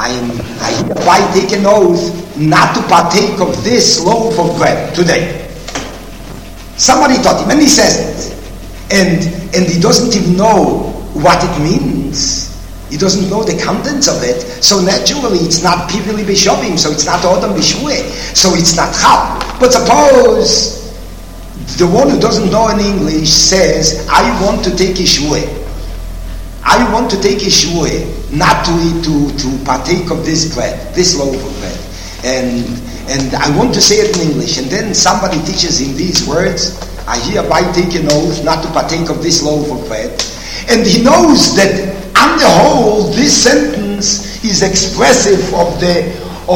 I hereby take an oath not to partake of this loaf of bread today. Somebody taught him, and he says it. And he doesn't even know what it means. He doesn't know the contents of it. So naturally, it's not pivili b'shovim, so it's not odom b'shvueh, so it's not chal. But suppose the one who doesn't know in English says, I want to take a shvueh. I want to take a shvueh, not to eat, to partake of this bread, this loaf of bread. And I want to say it in English. And then somebody teaches him these words, I hereby take an oath not to partake of this loaf of bread. And he knows that on the whole, this sentence is expressive of an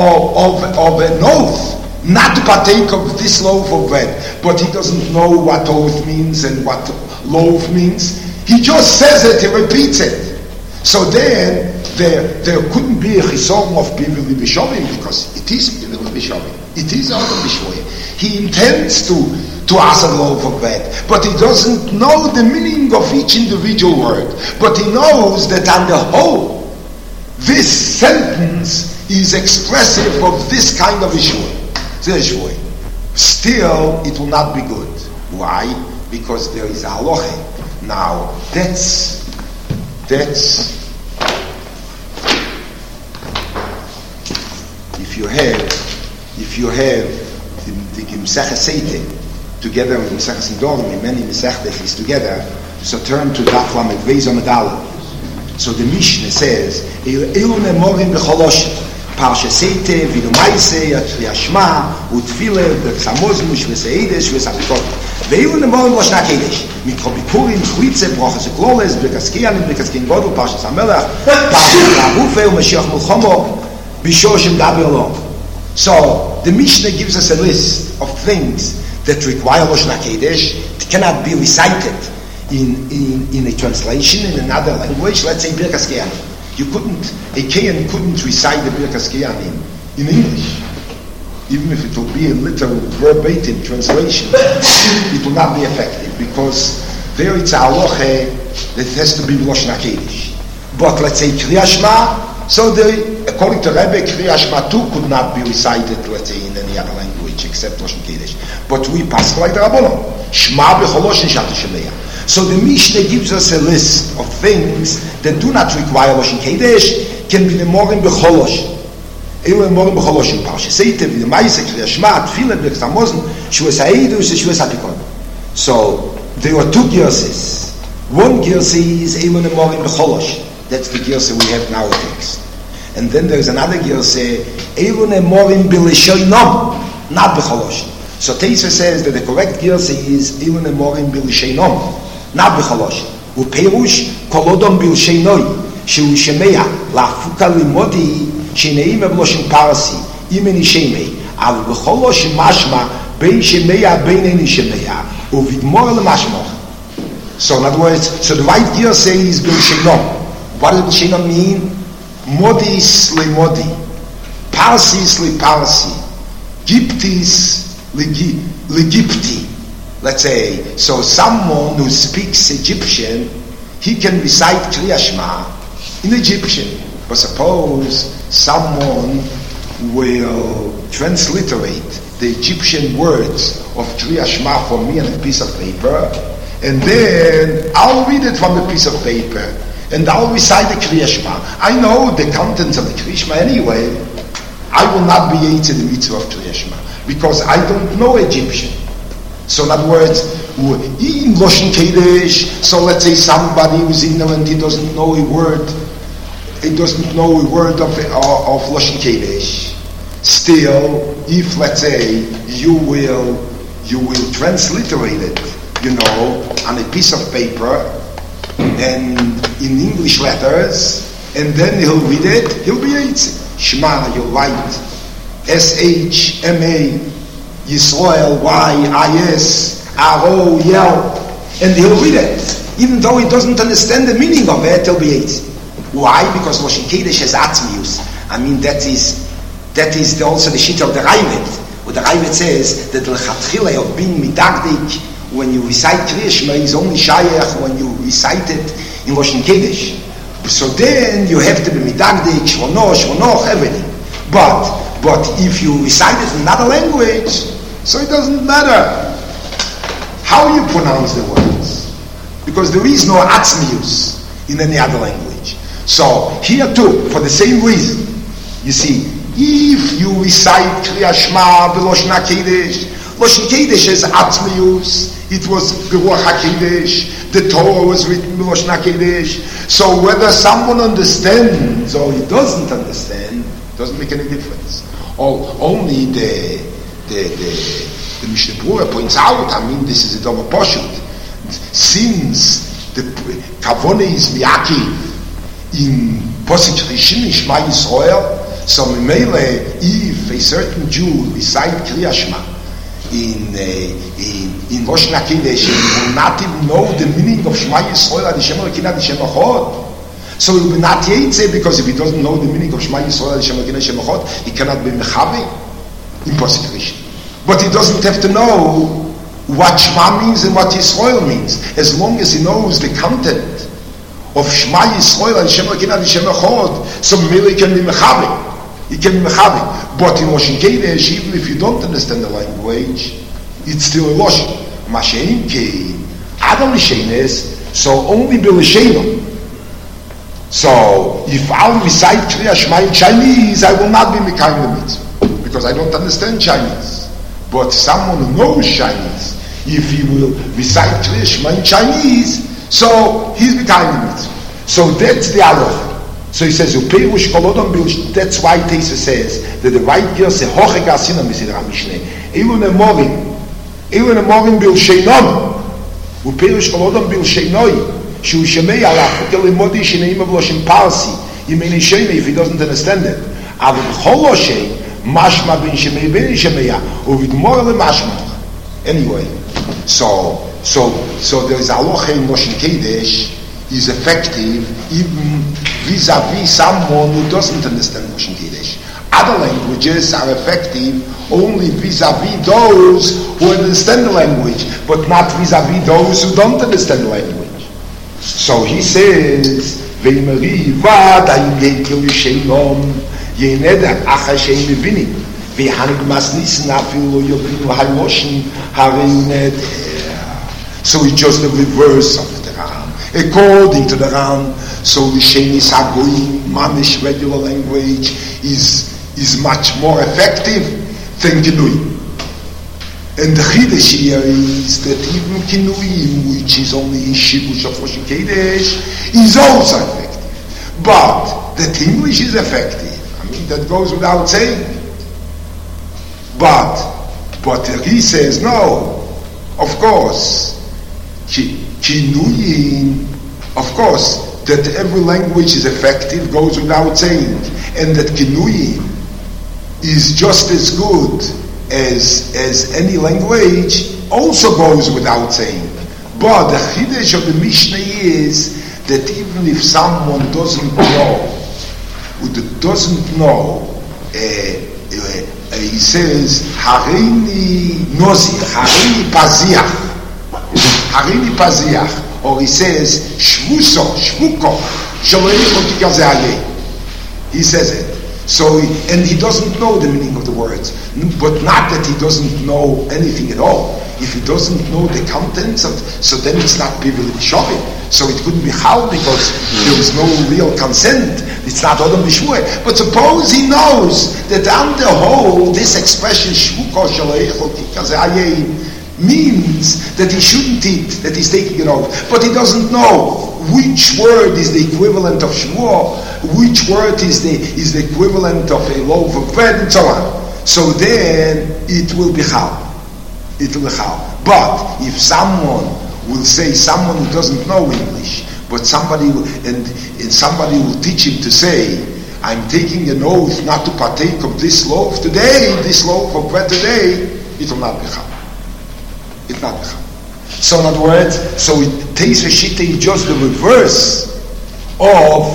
oath not to partake of this loaf of bread. But he doesn't know what oath means and what loaf means. He just says it, he repeats it. So then, there couldn't be a chisom of pivili b'shovim, because it is pivili b'shovim. It is odom b'shvueh. He intends to ask a loaf of bread, but he doesn't know the meaning of each individual word. But he knows that on the whole, this sentence is expressive of this kind of issue. Still, it will not be good. Why? Because there is a halacha. Now, that's if you have the Mesechah Seite together with Mesechah Sidorim, many Mesechahs is together, so turn to Daf Lamed Beis Amud Aleph. So the Mishnah says, Eilu Nemorim B'Cholosh, Parsha Seite, Vidu Maise, Kriyas Shema, Utfile, B'Samozim, Shveseidesh, Shvesapikot. Ve'eilu Nemorim L'Shna Kedesh, Mikro Bikurim, Chwitze, Brochas Ekloles, B'Kaskianim, B'Kaskin Godel, Parsha Samelach, Parsha Rabufe, U'Mashiach Mulchomo, B'Shoshem Daber Lo. So the Mishnah gives us a list of things that require Lashon HaKodesh. It cannot be recited in a translation in another language. Let's say Birkas Kohanim. A Kohen couldn't recite the Birkas Kohanim in English. Even if it will be a literal verbatim translation, it will not be effective, because there it's a halacha that has to be Lashon HaKodesh. But let's say Kriyas Shema, so according to Rebbe, Kriyas Shema too could not be recited, let's say, in any other language except Lashon Kodesh. But we pass like the Rabbanon. Shema b'cholosh nishata shemeya. So the Mishnah gives us a list of things that do not require Lashon Kodesh, can be the Morim b'cholosh. Eilu Morim b'cholosh in Parsha Seite, v'the Maise, Kriyas Shema, Tfilah, Birkas Hamazon, Shvuas Ha'edus, Shvuas Ha'tikon. So there are two girses. One girse is Eilu Morim b'cholosh. That's the girse we have nowadays. And then there's another girse, Eilu Nemorim b'Lishonom, not b'Cholosh. So Teisa says that the correct girse is Eilu Nemorim b'Lishonom, not b'Cholosh. U'Perush kolodom b'Lishoinoi, shehu shemeya, la'fuka limodi, sheneim b'Loshin Parsi, imeni shemei, al b'Cholosh mashma, bein shemeya, bein eni shemeya, u'vidmor l'mashmoch. So in other words, so the right girse is b'Lishonom. What does B'Shinom mean? Modis le modi, Parsis le parsi, Giptis le Gipti. Let's say, so someone who speaks Egyptian, he can recite Kriyas Shema in Egyptian. But suppose someone will transliterate the Egyptian words of Kriyas Shema for me on a piece of paper, and then I'll read it from the piece of paper. And I'll recite the Kriyas Shema. I know the contents of the Kriyas Shema anyway. I will not be yetzer the mitzvah of Kriyas Shema, because I don't know Egyptian. So in other words, in Lashon Kodesh, so let's say somebody who's ignorant, he doesn't know a word of Lashon Kodesh. Still, if let's say you will transliterate it, on a piece of paper, and in English letters, and then he'll read it, he'll be yetzer. Shema, you'll write S-H-M-A, Yisrael, Y-I-S, R-O-Yel, and he'll read it. Even though he doesn't understand the meaning of it, he'll be yetzer. Why? Because Lashon Kodesh has atzmius. I mean, that is also the shit of the Ravid. Where the Ravid says that the chatchila of being midagdik, when you recite Kriyas Shema, is only shayach when you recite it in Lashon Kodesh. So then you have to be midagdik, shvonoch, everything. But if you recite it in another language, so it doesn't matter how you pronounce the words, because there is no atzmius in any other language. So here too, for the same reason, you see, if you recite Kriya Shema b'Loshen HaKodesh, Loshen Kodesh is atzmius. It was Beruach HaKodesh. The Torah was written b'Loshen HaKodesh. So whether someone understands or he doesn't understand doesn't make any difference. Only the Mishnah Berurah points out, I mean, this is a double portion. Since the Kavone is Miyakiv in Posich Rishon Shema Yisrael, so Memele, if a certain Jew recite Kriya Shema in Loshen HaKodesh, he will not even know the meaning of Shema Yisrael, Adishem Elokeinu Adishem Echad. So he will be not Yetze, because if he doesn't know the meaning of Shema Yisrael, Adishem Elokeinu Adishem Echad, he cannot be Mechavi in Posich Rishon. But he doesn't have to know what Shema means and what Yisrael means. As long as he knows the content of Shema Yisrael, Adishem Elokeinu Adishem Echad, so Memele can be Mechavi. He can be Mechavi. But in Loshen Kodesh, even if you don't understand the language, it's still a Loshen. Mashein Kei, Adam Lishenes, so only B'Lishenu. So, if I'll recite Kriya Shema in Chinese, I will not be Mekayim the mitzvah, because I don't understand Chinese. But someone who knows Chinese, if he will recite Kriya Shema in Chinese, so he's Mekayim the mitzvah. So that's the halacha. So he says, that's why Teisa says that the right girl says, Hoche Gasinam is in Ramishne. Elun Emorim Bil Sheinom. Uperush Kolodam Bil Sheinoi. Shu Shemei Alach. Ukel Emodi Sheneim of Loshem Parsi. Yemeni Shemei, if he doesn't understand it. Avim Choloshe, Mashma bin Shemei bin Shemeya. Uvid Morle Mashma. Anyway, so there is Aloche in Loshen Kodesh is effective even vis-a-vis someone who doesn't understand Loshen Kodesh. Other languages are effective only vis-a-vis those who understand the language, but not vis-a-vis those who don't understand the language. So he says, Ve'imeri vad ayim yeikil yisheinom yeneder acha sheim mevinim ve'hanig masnisin afilu yobinu haloshin harei. So it's just the reverse of the Ram. According to the Ram, so Lishenis Hagoyim, Mamish regular language, is much more effective than Kinui. And the Chiddush here is that even Kinui, which is only in Shibush of Loshen Kodesh, is also effective. But that English is effective. I mean, that goes without saying. But he says, no, of course, Kinuyin, of course, that every language is effective goes without saying, and that Kinuyin is just as good as any language also goes without saying. But the Chiddush of the Mishnah is that even if someone doesn't know, he says, Hareini Nozir, Hareini Paziach. Harini Paziach, or he says, Shvuso, Shvuko, he says it. So, and he doesn't know the meaning of the words, but not that he doesn't know anything at all. If he doesn't know the contents of, so then it's not Bivil Shopping. So it couldn't be Chal because there was no real consent. It's not Odom B'Shvuah. But suppose he knows that on the whole, this expression, Shvuko, means that he shouldn't eat, that he's taking it off. But he doesn't know which word is the equivalent of Shavuot, which word is the equivalent of a loaf of bread, and so on. So then it will be Chal. It will be Chal. But if someone will say, someone who doesn't know English, but somebody will teach him to say, I'm taking an oath not to partake of this loaf today, this loaf of bread today, it will not be Chal. It's not Chal. So in other words, so Teis V'Shita is just the reverse of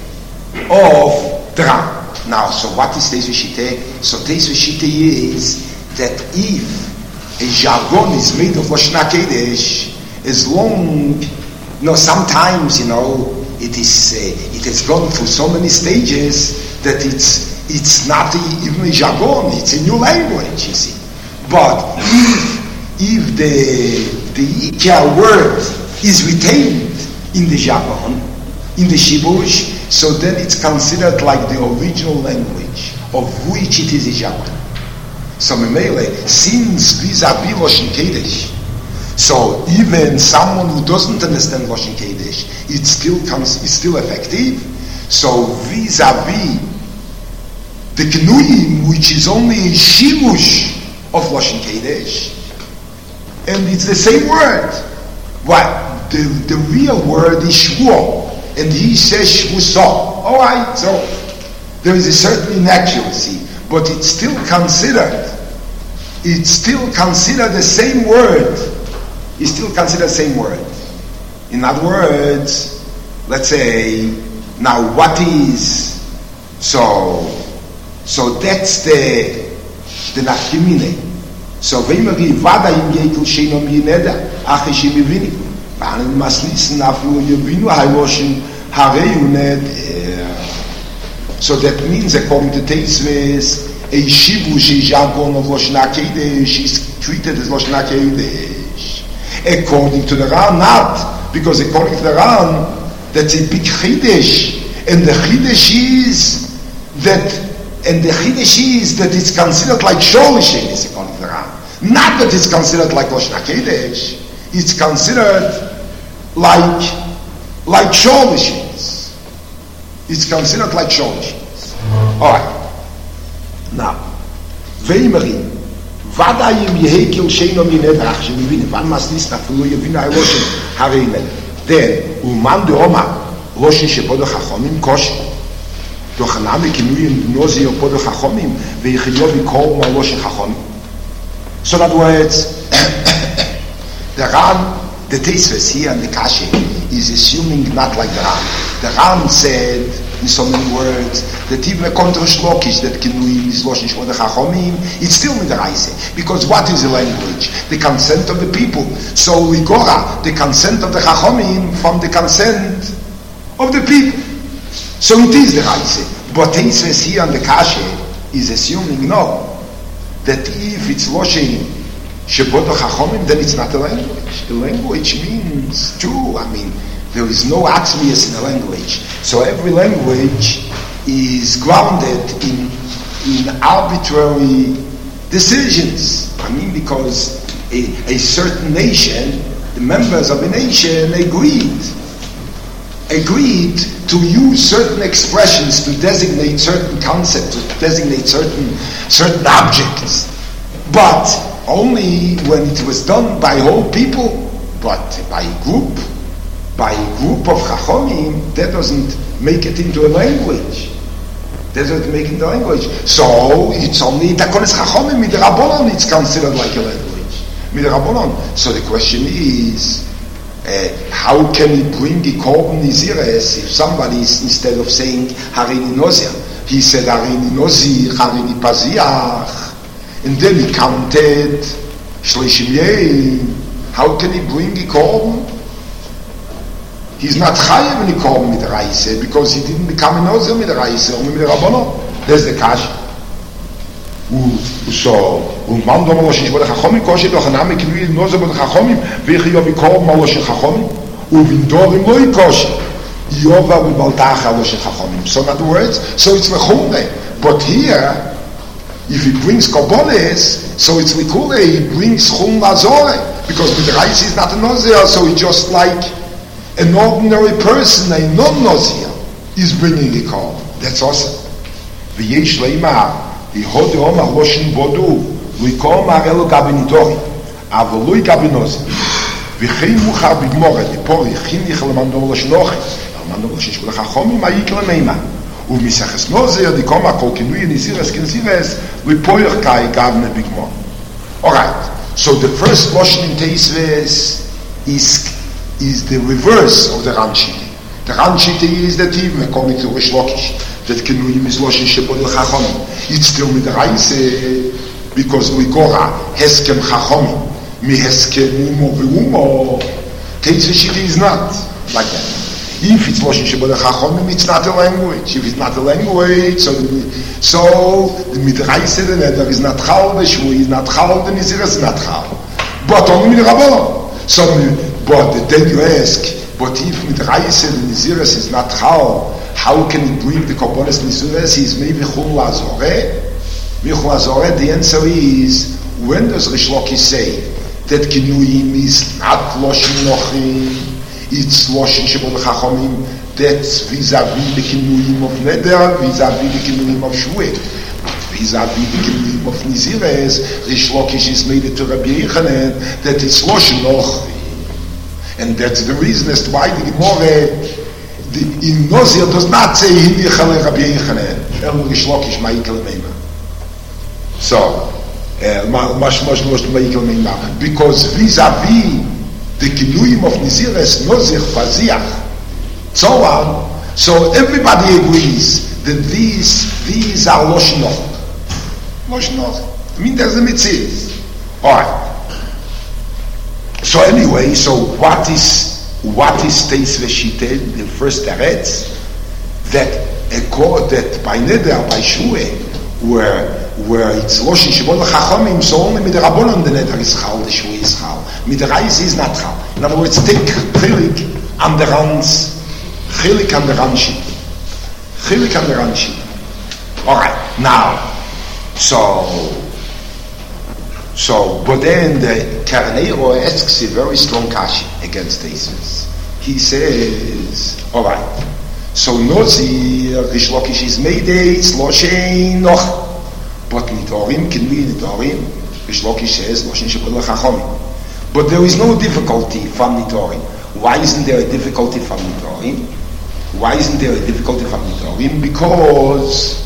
the Ram. Now, so what is Teis V'Shita? So Teis V'Shita is that if a jargon is made of Loshen HaKodesh, as long, sometimes, it has gone through so many stages that it's not even a jargon, it's a new language, you see. But if the Ikea word is retained in the jargon, in the Shibush, so then it's considered like the original language of which it is a jargon. So Memele, since vis-a-vis Loshen Kodesh, so even someone who doesn't understand Loshen Kodesh, it's still effective. So vis-a-vis the Knuim, which is only a shimush of Loshen Kodesh, and it's the same word. What? The real word is Shvuah, and he says Shvuah. All right, so there is a certain inaccuracy, but it's still considered the same word. It's still considered the same word. In other words, let's say, now what is, so that's the nafkimine. So v'imari vada im yekel sheino miyineda, ache shemivini. V'anen maslisin afilu yevinu hayloshin hareyuned. So that means, according to Teisves, a shibush, a jargon of Loshen HaKodesh is treated as Loshen HaKodesh. According to the Ran, not, because according to the Ran, that's a big Chidesh, and the Chidesh is that it's considered like Sholishes, according to the Ran. Not that it's considered like Loshen HaKodesh, it's considered like Sholishes. It's considered like Sholishes. Alright. Now, Veimeri, Vadayim Yehekel Sheino Minedach, Shemivine, Van Maslis Nafulu Yevina Loshen Hareinel. Then, Uman de Oma, Loshen Shepodo Chachomim Kosh, Dochaname Kinuyim Nozi Opodo Chachomim, Veichilio Vikol Ma Loshen Chachomim. So in other words, the Ran, the Teisves here and the Kashe is assuming not like the Ran. The Ran said, in so many words, that even a contra shlokish that Kinuim is Loshen Shvoda Chachomim, it's still midaraise. Because what is the language? The consent of the people. So Ligora, the consent of the Chachomim from the consent of the people. So it is the Raise. But Teisves here on the Kashe is assuming no. That if it's Loshen Shvoda Chachomim, then it's not a language. The language means two. I mean, there is no atzmius in the language. So every language is grounded in arbitrary decisions. I mean, because a certain nation, the members of a nation agreed to use certain expressions to designate certain concepts, to designate certain objects. But only when it was done by whole people, but by a group of Chachomim, that doesn't make it into a language. So it's only Takones Chachomim, Midrabanon, it's considered like a language. Midrabanon. So the question is, how can we bring a Korban Nizires if somebody is, instead of saying Harini Nozir, he said Harini Nozir, Harini Paziach, and then he counted Shleshim Yein. How can he bring a Korban? He's not chayav when he called midraise because he didn't become a nozer midraise, only midrabanon. There's the kash. So, man do malo shishvod chachomim koshet ochanam kinui nozer bod chachomim v'chiyav yikol malo shechachomim uvindorim lo yikoshet yova v'baltacha lo shechachomim. So in other words, so it's v'chumre. But here, if he brings korbanos, so it's likule. He brings chum lazore because midraise is not a nozer, so he just like an ordinary person, a non-Nozir, is bringing a call. That's awesome. V'yesh leimar, v'hod omar loshin bodu, v'ykom arelo gabinitori, avolui gabinozi, v'chein muchar b'gmore, v'pori chinich lemandor loshin-ochi, lemandor loshin-shkul ha'chomim ha'yik lemeima, u'miseches Nozir, v'ykom ha'kol kinui nizires kinzires, v'poich kai gabne b'gmore. Alright, so the first loshin in Teisves is the reverse of the Ran Shita. The Ran Shita is that even according to Rish Lakish, that Kinuyim is Loshen Shebod L'Chachomim. It's still Midraise because Ligora Heskem Chachomim Mi Heskem Umo V'Umo. Teitz Shita is not like that. If it's Loshen Shebal Chachomim, it's not a language. If it's not a language, so the Midrash the Neder is not Chal, the Shvu is not Chal, the Nizir is not Chal. But only Midrabanon. So, but then you ask, but if Midrash the Nizir is not Chal, how can he bring the Korbanos Nizir? He's maybe Chul Azoreh. Michul Azoreh, the answer is, when does Rish Lakish say that Kinuyim is not Loshen Nochim? It's Loshen Shebal Chachomim. That's vis-a-vis the Kinuyim of Neder, vis-a-vis the Kinuyim of Shvuah. Vis-a-vis the Kinuyim of Nizires, Rish Lakish is made it to Rabbi Yechanan that it's Loshen Nochim. And that's the reason as to why the Gemara in Nozir does not say Hin Yechale Rabbi Yechanan. El Rish Lakish Ma'ikal Meima. So, because vis-a-vis the Kinuyim of Nizires, Nozir, Faziach, so on, so everybody agrees that these are Loshen Nochim. Loshen Nochim. I mean, there's a mitzvah. Alright. So anyway, so what is Teis Veshite? The first teretz that by Neder, by Shvuah, where it's Loshen Shebal Chachomim, so only Midrabanon the Neder is Chal, the Shvuah is Chal. Midrash is not Chal. In other words, take Chilik and the Ranz, Chilik and the Ranshi. Chilik and the Ranshi. Alright, now, but then the Karneiro asks a very strong kashi against Tesis. He says, alright, so Nozir, Rish Lakish is made it's Loshen Noch. But Nidorim can be Nidorim. Rish Lakish says Loshen Shebal Chachomim. But there is no difficulty from Nidorim. Why isn't there a difficulty from Nidorim? Why isn't there a difficulty from Nidorim? Because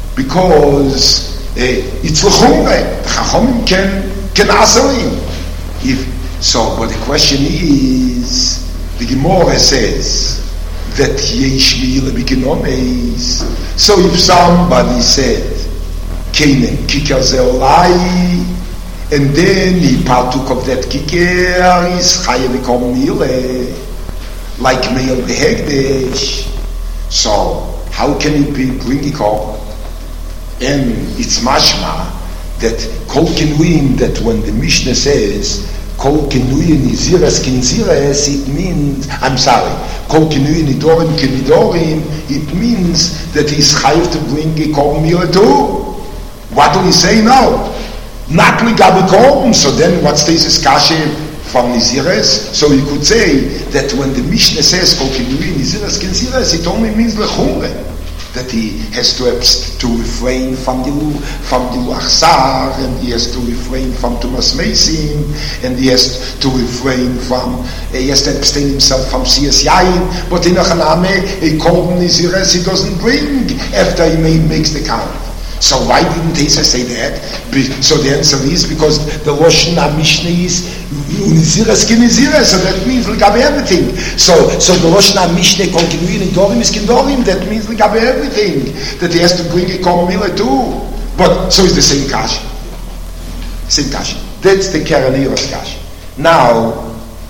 it's L'chumre. The Chachomim can asarim. But the question is, the Gemara says that Yesh Mi'ila B'Kinomes. So if somebody said Keinen Kikar Zeolai, and then he partook of that Kikar, is Chayav V'Kom Mi'ile, like Meil B'Hegdesh. So how can it be bringing up? And it's mashma that Kol Kinuyin, that when the Mishnah says Kol Kinuyin Niziras Kinziras, it means, Kol Kinuyin Nidorim Kinidorim, it means that he's chayav to bring a Kol Mila too. What do we say now? Not Ligabi Kol. So then what stays is Kashe from Niziras? So you could say that when the Mishnah says Kol Kinuyin Niziras Kinziras, it only means Lechumre, that he has to refrain from the Achsar, and he has to refrain from Tumas Meisim, and he has to refrain from, he has to abstain himself from Siyas Yayin, but in Achaname, a Korban Niziras he doesn't bring after he makes the count. So why didn't Tesa say that? So the answer is because the Loshen HaMishnah is Niziras ki Niziras, so that means Ligabe everything. So the Loshen HaMishnah Kol Kinuyin Nidorim is Kindorim, that means Ligabe everything, that he has to bring a Kol Mila too. But so it's the same Kashi. Same Kashi. That's the Karaneiros Kashi. Now,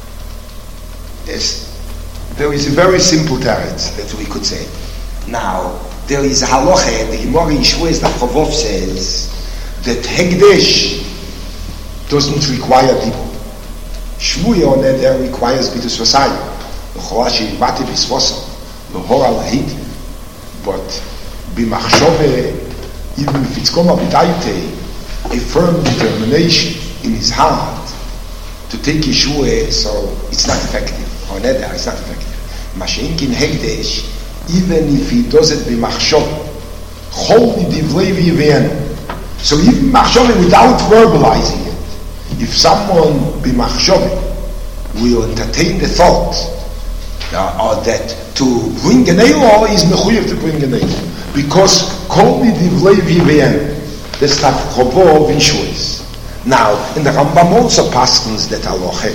there is a very simple teretz that we could say. Now, there is a halacha, the Gemara in Shvuah Chavov says that Hegdesh doesn't require people. Shvuah on that requires B'tus Vasayim. L'chorashi Vati B'svosa, L'hora Lahid. But B'machshove, even if it's Koma B'daite, a firm determination in his heart to take Yeshua, so it's not effective. Or neder, it's not effective. Mashenkin Hegdesh, even if he does it b'machshov, chol divrei v'yivenu. So even machshov without verbalizing it, if someone b'machshov will entertain the thought or that to bring an eilo is mechuyev to bring an eilo, because kol divrei v'yivenu, that's not chobo v'ishues. Now, in the Rambam also paskins that halacha,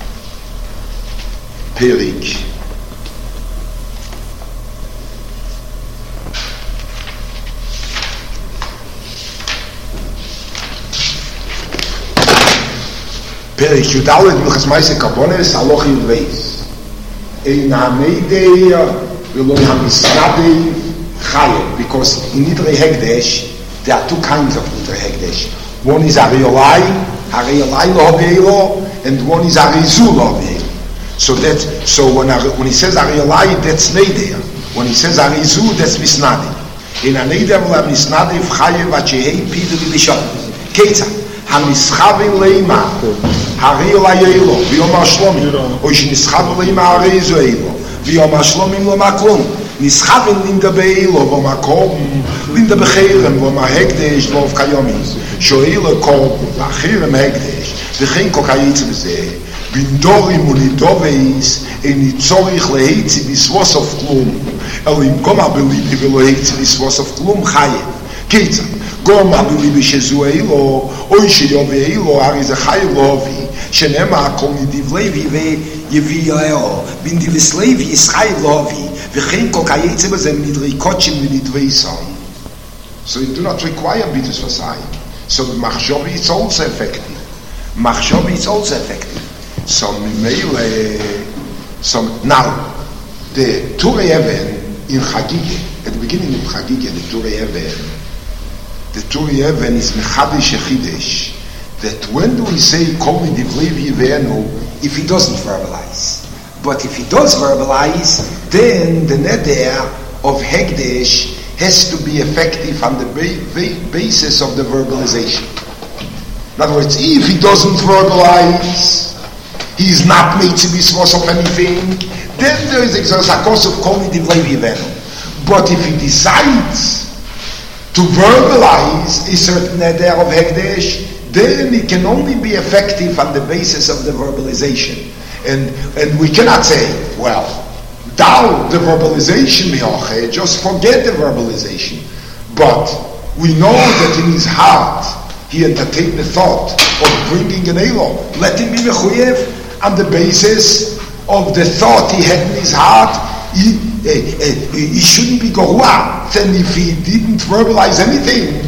Perik Perik Yudalet Milchas Ma'aseh Karbonos Halacha Yud Beis. ein Hameideir, ולא המשנדי Chayev, because in Nidrei Hekdesh, there are two kinds of Nidrei Hekdesh. One is Ariolai lo Haveiro, and one is Arizu lo Haveiro. So when he says Ariolai, that's Neder. When he says Arizu, that's Misnadi. In a Neder will have Misnadi of Chayev at Shehei Pidri Bishon. Ketzah, HaMischavin Leima, Ariolai Eilo, V'yomar Shlomi, or Shnischavin Leima Arizu Eilo, V'yomar Shlomim Lo Maklum. נסחבים לינדה באילו במקום לינדה בחרם ובהקדש לא כיומים שואל לקום בחרם הקדש וכן כל קייצה בזה בנדורים ולידובייס אין צורך להיצי בסווס אוף כלום אלא אם גם הבליבי ולא היצי בסווס אוף כלום חייב קיצה גם הבליבי שזו אילו אוי שיובי אילו הרי זה חייב לא הובי שנאמר הכל נדיב לוי ויביא אילו בנדיבס לוי ישחייב לא הובי וכן כל קייצה בזה מדרי קודשים ונדרי סון. So you do not require bitus for sign. So the machshovi is also effective. Machshovi is also effective. So now the Turei Even in Chagige, at the beginning of Chagige, the Turei Even is mechadish echidesh. That when do we say kol midivlei v'yivenu if he doesn't verbalize? But if he does verbalize, then the neder of Hekdesh has to be effective on the basis of the verbalization. In other words, if he doesn't verbalize, he is not made to be source of anything, then there is a course of Kol Midivlei V'yivenu. But if he decides to verbalize a certain neder of Hekdesh, then it can only be effective on the basis of the verbalization. And we cannot say, well, down the verbalization, just forget the verbalization. But we know that in his heart, he entertained the thought of bringing an Elo. Let him be mechuyev on the basis of the thought he had in his heart. He shouldn't be goruah. Then if he didn't verbalize anything,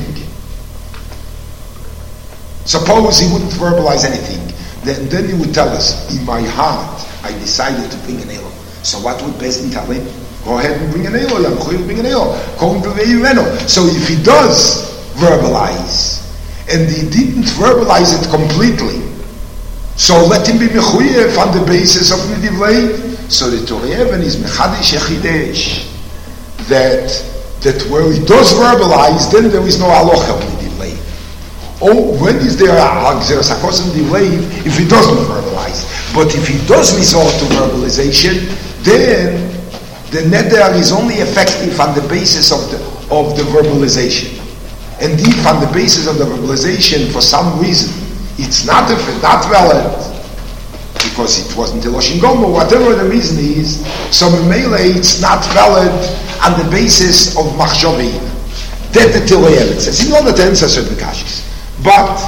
suppose he wouldn't verbalize anything, then he would tell us, in my heart, I decided to bring an Elo. So what would Bezdin tell him? Go ahead and bring an Elo. Bring an Elo. So if he does verbalize, and he didn't verbalize it completely, so let him be mechuyev on the basis of Nidivlei. So the Turei Even is mechadish echidesh, that where he does verbalize, then there is no halacha of Nidivlei. Oh, when is there a sakos and delay if he doesn't verbalize? But if he does resort to verbalization, then the neder is only effective on the basis of the verbalization. And if on the basis of the verbalization, for some reason, it's not valid, because it wasn't a Loshin Gomo, whatever the reason is, so Memele, it's not valid on the basis of Machshovi. That the Turei Even says. He knows that answers certain kashis. But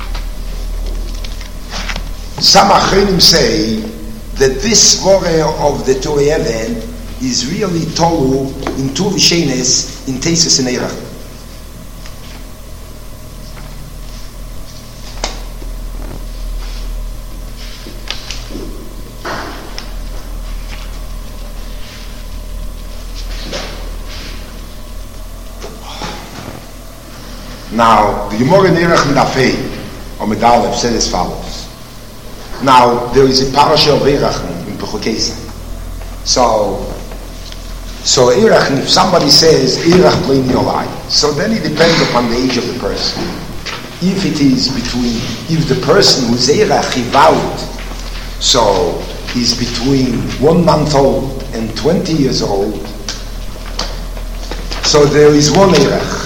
some Achrenim say that this svore of the Turei Even is really tolu in two vishenes in Teisus and Eirach. Now, the Gemara in Erech Medafei, or Medalev, said as follows. Now, there is a parasha of Erech in Pechukesa. So Erech, if somebody says, Erech Plein Yolai, so then it depends upon the age of the person. If it is if the person who's Erech, he vowed, so he's between 1 month old and 20 years old, so there is one Erech.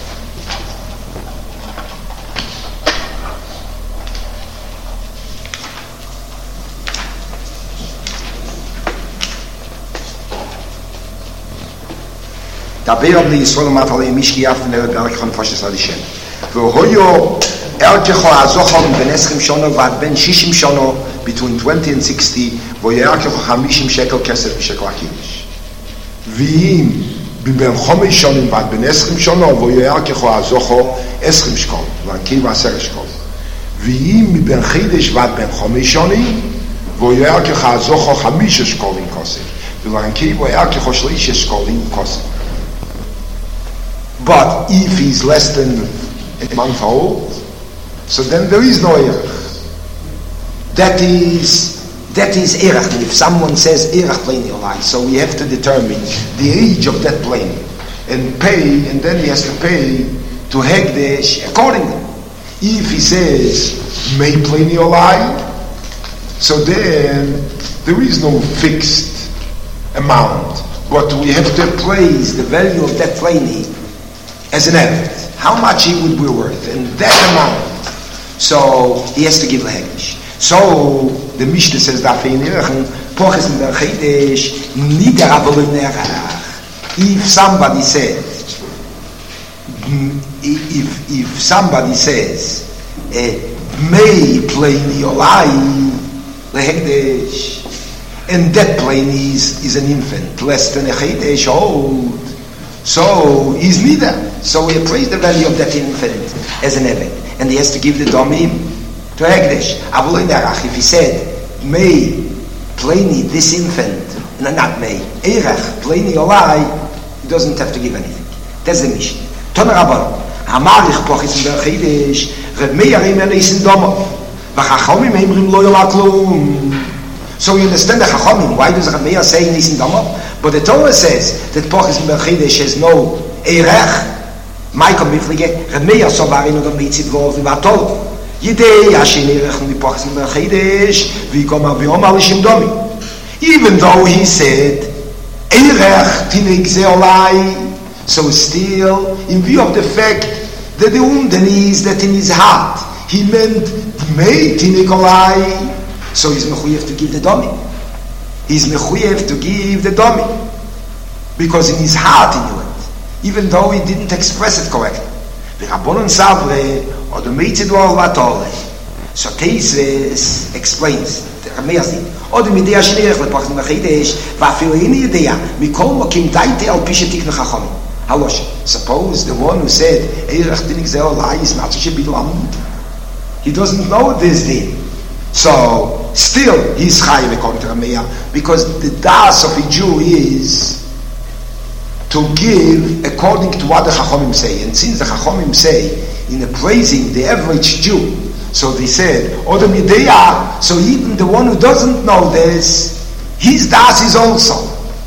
דבר בני ישראל אמרת עליהם איש כי אף נרד בערך חנפושס על השם והויו ערכךו הזוכר בין 20 שונו ועד בין 60 שונו between 20 and 60 והויו ערכךו 50 שקל כסף בשקל הקידוש ואם בין 5 שונים ועד בין 20 שונו והויו ערכךו הזוכר 20 שקל וענקים 10 שקל ואם מבין חידש ועד בין 5 שונים Voyarkecha zocho chamisha shkolim kosef. V'lanki voyarkecha shleisha shkolim kosef. But if he's less than a month old, so then there is no erech. That is erech. If someone says erech pleni olai, so we have to determine the age of that pleni and pay, and then he has to pay to hekdesh accordingly. If he says may pleni olai, so then there is no fixed amount, but we have to appraise the value of that pleni as an average, how much he would be worth, and that amount. So he has to give the hekdesh. So the Mishnah says that if somebody says, if somebody says may pleni olai lehekdesh, and that pleni is an infant less than a chedesh old, so he's neither. So we appraise the value of that infant as an eved, and he has to give the domim to hekdesh. If he said may pleni this infant, no, not may erech pleni olai, he doesn't have to give anything. That's the mission. Tomer Rabban hamarich pochis b'chedesh Reb Meir imer leisin domo v'chachamim eimrim lo yom klum. So you understand the chachamim. Why does Reb Meir say leisin domo? But the Torah says that pochis b'chedesh has no erech. Michael Miflige Reb Meir sovarin oder mitzit v'or v'vatol yidei ashin erech mipochis b'chedesh v'yikoma v'yomar lishim domi. Even though he said erech tinig ze olai, so still, in view of the fact that the umden is that in his heart, he meant made in Nikolai, so he's mechuyev to give the domi. He's mechuyev to give the domi. Because in his heart he knew it, even though he didn't express it correctly. The Rabbanon Savre, or the Meitzidor Vatole. So Tesis explains, the Rameyazi, or the Midea Shneich, the Pachim Achidesh, Vafil any idea, Mikol Mokim Daite al Pishatik Nachachomim. Halosh, suppose the one who said Eirech Dinik Zeh Olai is not such a bilam. He doesn't know this thing. So, still, he's chayiv according to Rameya, because the das of a Jew is to give according to what the Chachomim say. And since the Chachomim say, in appraising the average Jew, so they said, Odom Yedeya, so even the one who doesn't know this, his das is also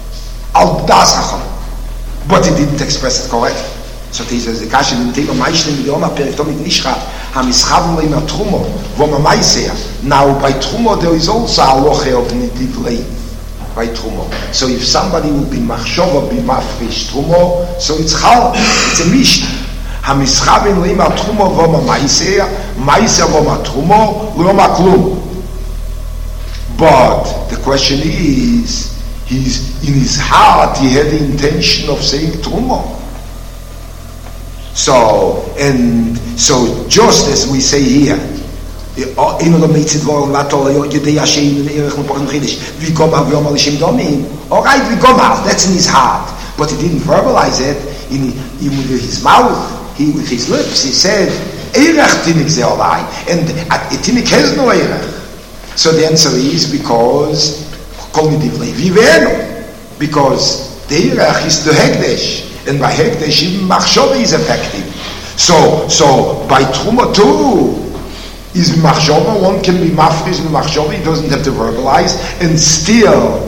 al das Chachomim. But he didn't express it correctly. So he says, the Kashin in Teva Maishlim Yoma Periktomik Nishchat HaMischavim Leima Trumo Voma Maisea. Now by Trumo there is also a loche of Nitiv Leim by Trumo. So if somebody would be Machshova be Mafresh Trumo, so it's Chal, it's a Mishnah. HaMischavim Leima Trumo Voma Maisea Maisea Voma Trumo Leoma Klum. But the question is, he's in his heart he had the intention of saying Trumo. So just as we say here, alright, we go out, that's in his heart, but he didn't verbalize it with his mouth, with his lips. He said Eirech Tinik Zeh Olai, and Tinik has no Eirech. So the answer is because because the Eirech is the Hekdesh, and by Hekdesh even Machshava is effective. So by Truma too is Machshava, one can be Mafresh in Machshava, he doesn't have to verbalize, and still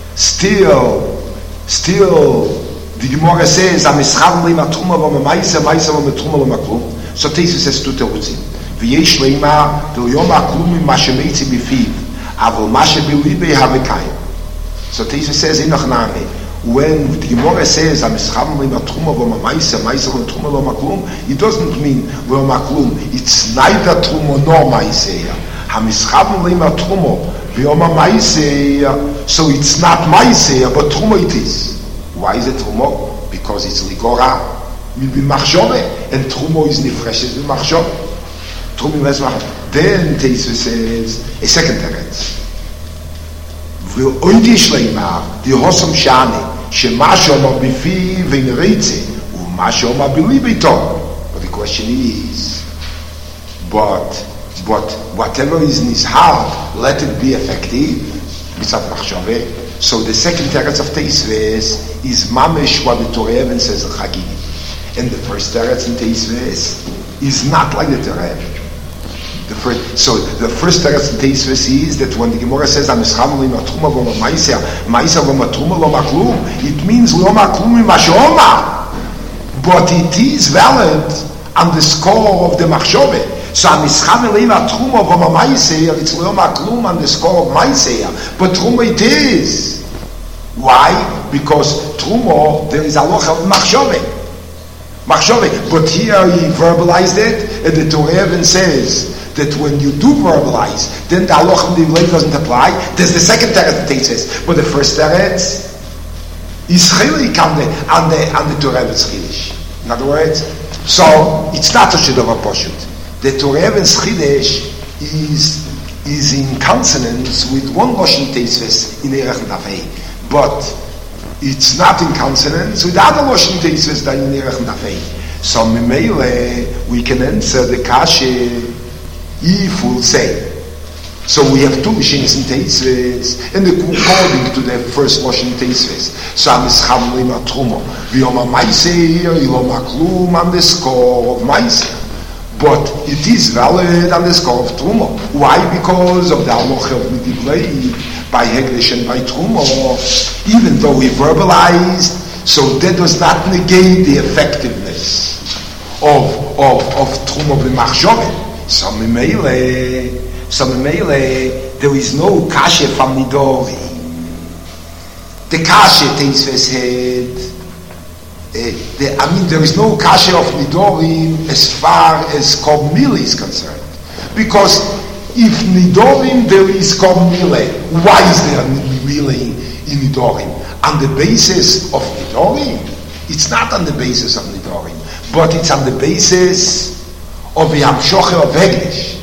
the Gemara says Amischav Leima Truma V'ma Maisa V'ma Truma V'ma Klum. So Tesis says two Terutzim V'yesh Leima V'yom HaKlum Im Mashemeitzi B'fiv Avol Mashe B'libe Havekayim. So Tesis says in Achname, when the Gemara says Amischav Leima Truma V'ma Maisa V'ma Truma V'ma Klum, it doesn't mean V'ma Klum. It's neither Truma nor Maiseya. Amischav Leima Truma V'yom Maiseya. So it's not Maiseya, but Truma it is. Why is it Trumo? Because it's Ligora Machshove, and Trumo is Nifreshes with Machshove. Trumo is Machshove. Then Tesis says a second teretz. V'oidish leimar the Hosam Shani sheMashoma b'fi v'nereitze u'Mashoma b'libito. But the question is, but But whatever is in his heart, let it be effective. Mitzat machshove. So the second teretz of Teisves is mamish what the Torah even says in Chagigim. And the first teretz in Teisves is not like the Torah. The first teretz in Teisves is that when the Gemara says it means lo maklum mashoma, but it is valid on the score of the machshove. So it's lo maklum on the score of maiseya, but truma it is. Why? Because truma there is a loch of machshove. But here he verbalized it, and the Torah even says that when you do verbalize, then the halach of the Divlei doesn't apply. There's the second teretz that says, but the first teretz is chilik on the Torah Chidesh. In other words, so it's not a shidduch poshut. The Torah Chidesh is in consonance with one lashon teisves in Erech Nafei, but it's not in consonance with other lashon teisves that in Erech Nafei. So Mimele, we can answer the kashe if we'll say. So we have two machines in Teisves, and according to the first lashon Teisves. So Amischam Lema Trumo, Vioma Maiseir, Iloma Klum on the score of Maiseir. But it is valid on the score of Trumo. Why? Because of the halacha of Midivlei, by Hegdesh and by Trumo, even though we verbalized, so that does not negate the effectiveness of Trumo b'machshaveh. So Mimele, there is no kashe from Nidori. The kashe Teisves had. There is no kashe of Nidorim as far as Kol Mile is concerned. Because if Nidorim there is Kol Mile, why is there Mile in Nidorim? On the basis of Nidorim? It's not on the basis of Nidorim, but it's on the basis of the Hamshoche of Hegdesh.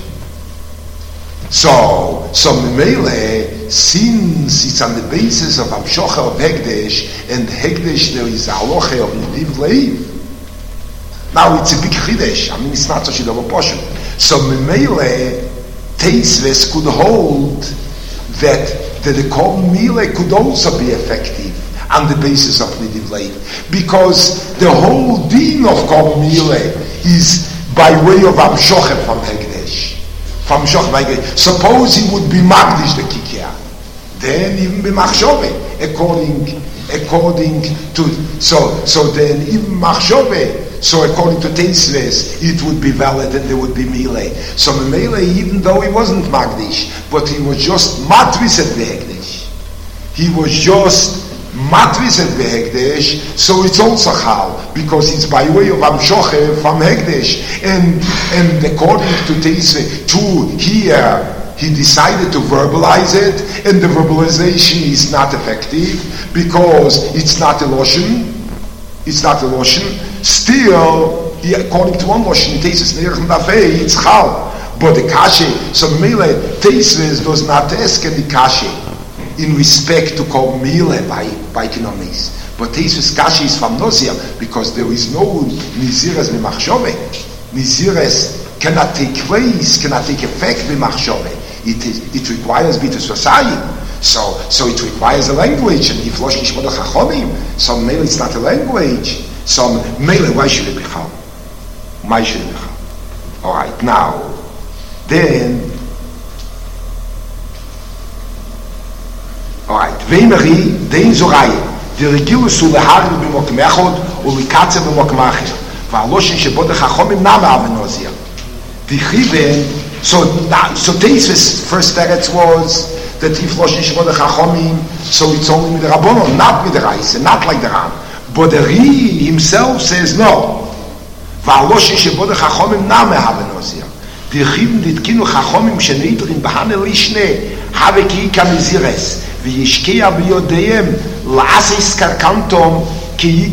So Mimele, since it's on the basis of Hamshoche of Hegdesh, and Hegdesh there is a halacha of Nidivlei, now it's a big Chidesh. It's not such a double portion. So Mimele, Teisves could hold that the Kol Mile could also be effective on the basis of Nidivlei, because the whole din of Kol Mile is by way of Hamshoche from Hegdesh. From Hamshoche by Hegdesh. Suppose he would be Magdish the Kikya, then even be Machshove, according to, so then even Machshove, so according to Teisves, it would be valid and there would be Mile. So Mile, even though he wasn't Magdish, but he was just Matvis at the Hegdesh. He was just Matvis at the Hegdesh, so it's also Chal, because it's by way of Hamshoche from Hegdesh. And according to Teisve, here, he decided to verbalize it, and the verbalization is not effective, because it's not a lotion. Still, according to one lotion, Teisve, it's Chal. But the Kashe, so Mele, Teisve does not ask any Kashe in respect to Kol Mile by economics. But Teisves Kashi is from Nozia, because there is no Niziras b'machshove. Niziras cannot take place, cannot take effect b'machshove. It requires bitus vasayim. So it requires a language, and if Loshin Shmoda Chachomim, so Mele it's not a language. So Mele, why should it be Chal? Why should it be Chal? Alright, now, then, alright, Veimeri, Dein Zorai, the Regilus Ulehari b'mokem echod, Ulikatze b'mokem acher, V'aloshin Sheboda Chachomim Nama Avenozia. The Chiven, so Teisves first teretz was that if Loshin Sheboda Chachomim, so it's only with the Rabbonon, not with the Reise, not like the Ram. But the Ri himself says no. V'aloshin Sheboda Chachomim Nama Avenozia. The Chiven ditkinu Chachomim Shenidrim Bahane Lishne, Have ki kamizires. וישקיע ביודעיהם לעשיס קרקנטום כי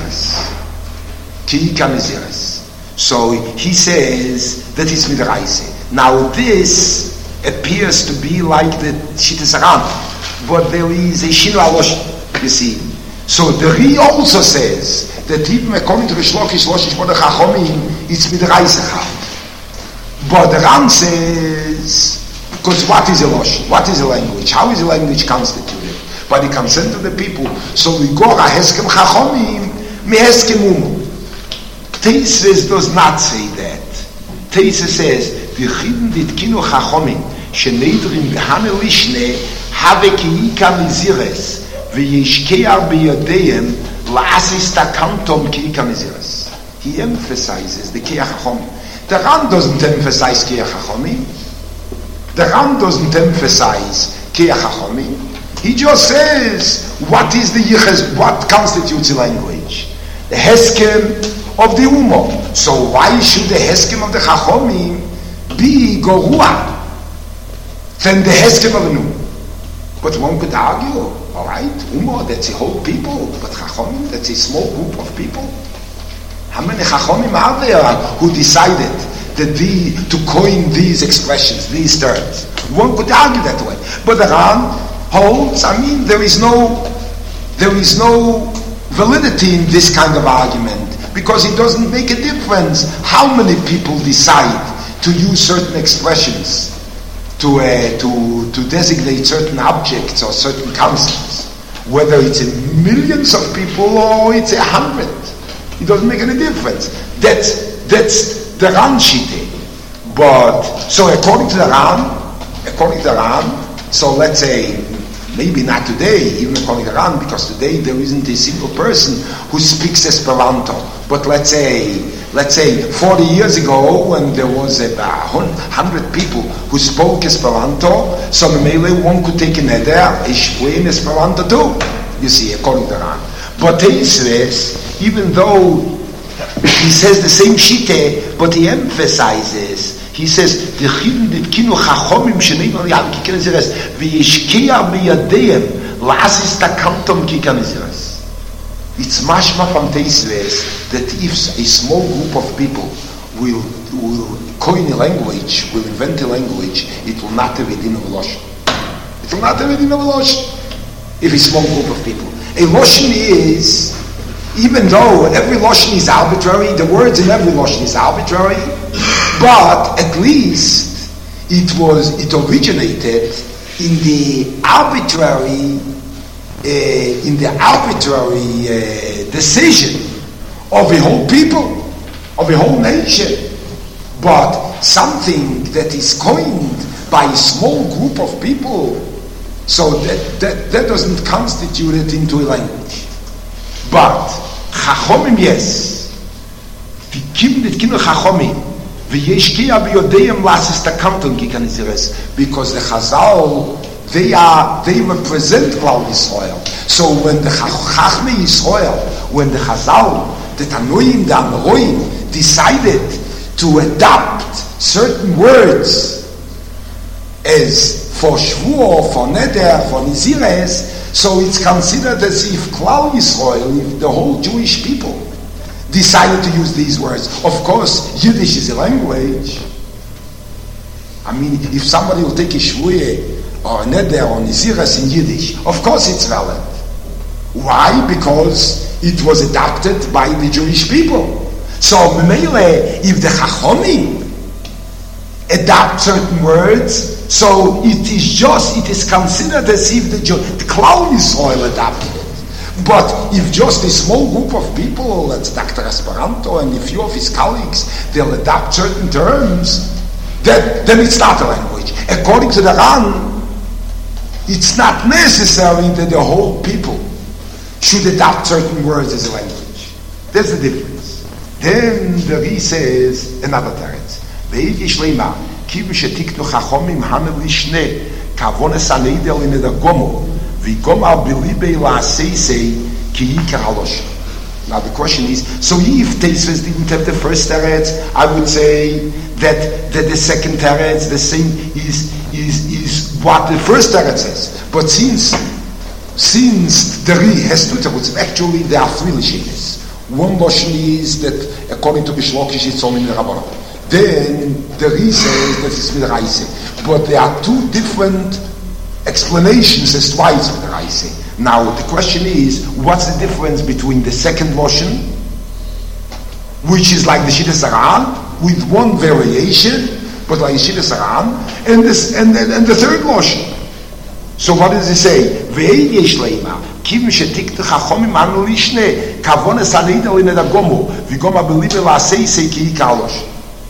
יקמיזירס. So he says that it's midraise. Now this appears to be like the Shittas Aran, but there is a Shinu Alosh, you see. So the Ri also says that even according to the Shlokish Loshish Bodach HaChomim, it's midraise. But the Ran says, because what is a Lashon? What is a language? How is a language constituted? By the consent of the people. So we go a Heskem Chachomim, me Heskem Umo. Tesis does not say that. Tesis says, V'chidin ditkinu Chachomim, shenedrim v'hane lishne, have ki'ika mizires, v'yishkear b'yodeim, la'asis takantom ki'ika mizires. He emphasizes the Ki'ach Chachomim. The Ran doesn't emphasize Ki'ach Chachomim. The Ran doesn't emphasize Ki'ach Chachomim. He just says, what is the Yiches, what constitutes a language? The Heskem of the Umo. So why should the Heskem of the Chachomim be Gorua than the Heskem of the Umo? But one could argue, all right, Umo, that's a whole people, but Chachomim, that's a small group of people. How many Chachomim are there who decided that to coin these expressions, these terms? One could argue that way. But the Ran holds, there is no validity in this kind of argument, because it doesn't make a difference how many people decide to use certain expressions to designate certain objects or certain concepts, whether it's in millions of people or it's 100. It doesn't make any difference. That's the Ran Shite. But so according to the Ran, so let's say maybe not today, even according to the Ran, because today there isn't a single person who speaks Esperanto. But let's say 40 years ago, when there was about 100 people who spoke Esperanto, so maybe one could take an eder, in Esperanto too. You see, according to the Ran. But he says, even though he says the same shite, but he emphasizes. He says, "V'chidin ditkinu chachomim sheneivar yal kikan zeres v'yishkear b'yadeim la'asis takantom kikan zeres." It's mashma from Teisves that if a small group of people will coin a language, will invent a language, it will not have a din of Lashon. It will not have a din of Lashon. If a small group of people, a Lashon is, even though every Lashon is arbitrary, the words in every Lashon is arbitrary. But at least it originated in the arbitrary decision of a whole people, of a whole nation. But something that is coined by a small group of people, so that doesn't constitute it into a language. But Chachomim, yes, Ditkinu Chachomim. Because the Chazal, they represent Klal Yisrael. So when the Chachmei Yisrael, when the Chazal, the Tanoim, the Amorim, decided to adopt certain words as for Shvuah, for Neder, for Nizires, so it's considered as if Klal Yisrael, if the whole Jewish people, decided to use these words. Of course, Yiddish is a language. If somebody will take a shvuah or a neder or niziras in Yiddish, of course it's valid. Why? Because it was adopted by the Jewish people. So, if the Chachomim adopt certain words, so it is considered as if the Klal Yisrael adopted it. But if just a small group of people, that's Dr. Esperanto and a few of his colleagues, they'll adopt certain terms, then it's not a language. According to the Ran, it's not necessary that the whole people should adopt certain words as a language. That's the difference. Then the Ri says another teretz. Ve'ev yishleima, kivu shetiknu chachomim hamel lishne, kavones aneider linedagomo, v'gomar bilibei la'aseisei ki yikar halosh. Now the question is, so if Teisves didn't have the first teretz, I would say that the second teretz, the same is what the first teretz says. But since the Ri has two teretz, actually there are three lishinis. One lashon is that according to Bishlokish it's only the Rabbanah. Then the Ri says that it's Midraise. But there are two different explanations as to why it's Midraise. Now the question is, what's the difference between the second lashon, which is like the Shittas Aral, with one variation, but like Yeshivas Aram, and the third Lashon. So what does he say? Ve'ei yesh leima, kivim shetikte chachomim anu lishne, kavones aleida lenedagomo, vigoma belibe la'asei say ki kalosh.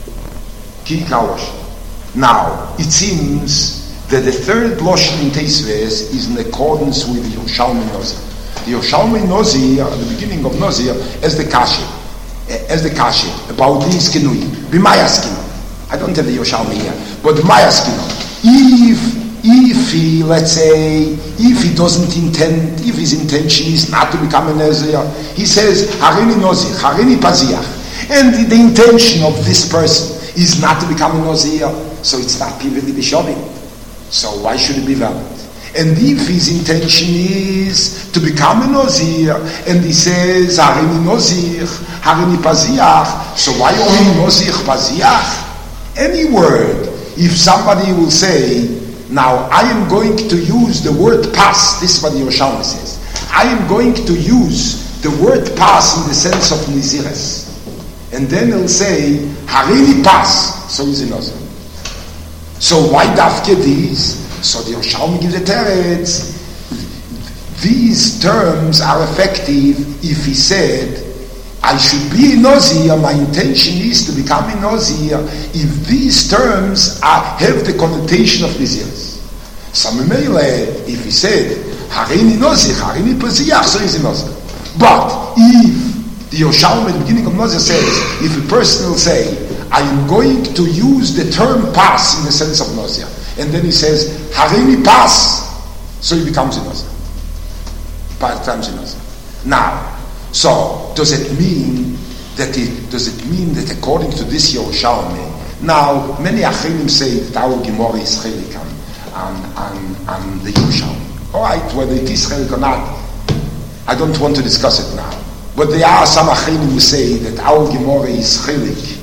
Now, it seems that the third Lashon in Teisves is in accordance with the Yerushalmi Nozir. The Yerushalmi Nozir, at the beginning of Nozir, as the Kashi, about these Kinui, B'mayas Kinui. I don't have the Yerushalmi here, but B'mayas Kinui. If he, let's say, if he doesn't intend, if his intention is not to become a Nozir, he says, Harini Nozir, Harini Paziach. And the intention of this person is not to become a Nozir, so it's not Pivili B'Shovim. So why should it be valid? And if his intention is to become a Nozir, and he says, Harini Nozir, Harini Paziach, so why only Nozir Paziach? Any word, if somebody will say, now I am going to use the word pas, this is what the Yerushalmi says, I am going to use the word pas in the sense of Nizires. And then he'll say, Harini pas, so he's a Nozir. So why dafke these? So the Yerushalmi gives a teretz. These terms are effective if he said, I should be a Nozir, my intention is to become a Nozir, if these terms have the connotation of Naziris. So if he said, Harini Nozir, Harini Paziach, so he's a Nozir. But if the Yerushalmi at the beginning of Nozir says, if a person will say, I am going to use the term pas in the sense of Nozir, and then he says, Harini pas, so he becomes a Nozir. Now, so does it mean that according to this Yerushalmi, now many Achinim say that our Gemara is chelik on the Yerushalmi. All right, whether it is chelik or not, I don't want to discuss it now. But there are some Achinim who say that our Gemara is chelik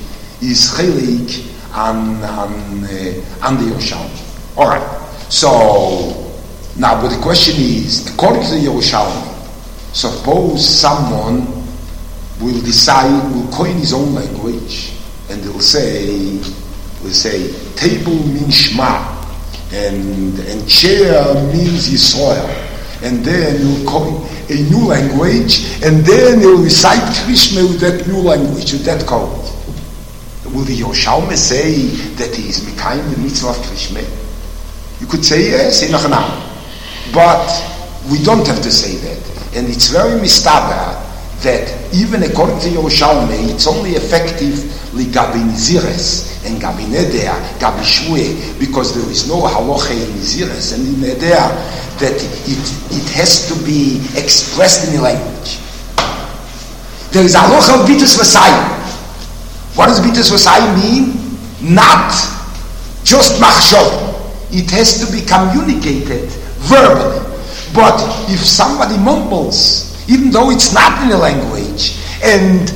on the Yerushalmi. All right. So now, but the question is, according to the Yerushalmi, suppose someone will coin his own language, and will say, table means Shema, and chair means Yisrael, and then he'll coin a new language, and then he'll recite Krishma with that new language, with that code. Will the Yerushalmi say that he is Mekayim the mitzvah of Krishma? You could say yes, but we don't have to say that. And it's very mistaber that even according to Yerushalmi, it's only effective Gabi Nizires and Gabi Neder, Gabi Shue, because there is no halacha in Nizires and in Neder that it has to be expressed in the language. There is halacha of Bitus Vasayim. What does Bitus Vasayim mean? Not just machshov. It has to be communicated verbally. But if somebody mumbles, even though it's not in a language, and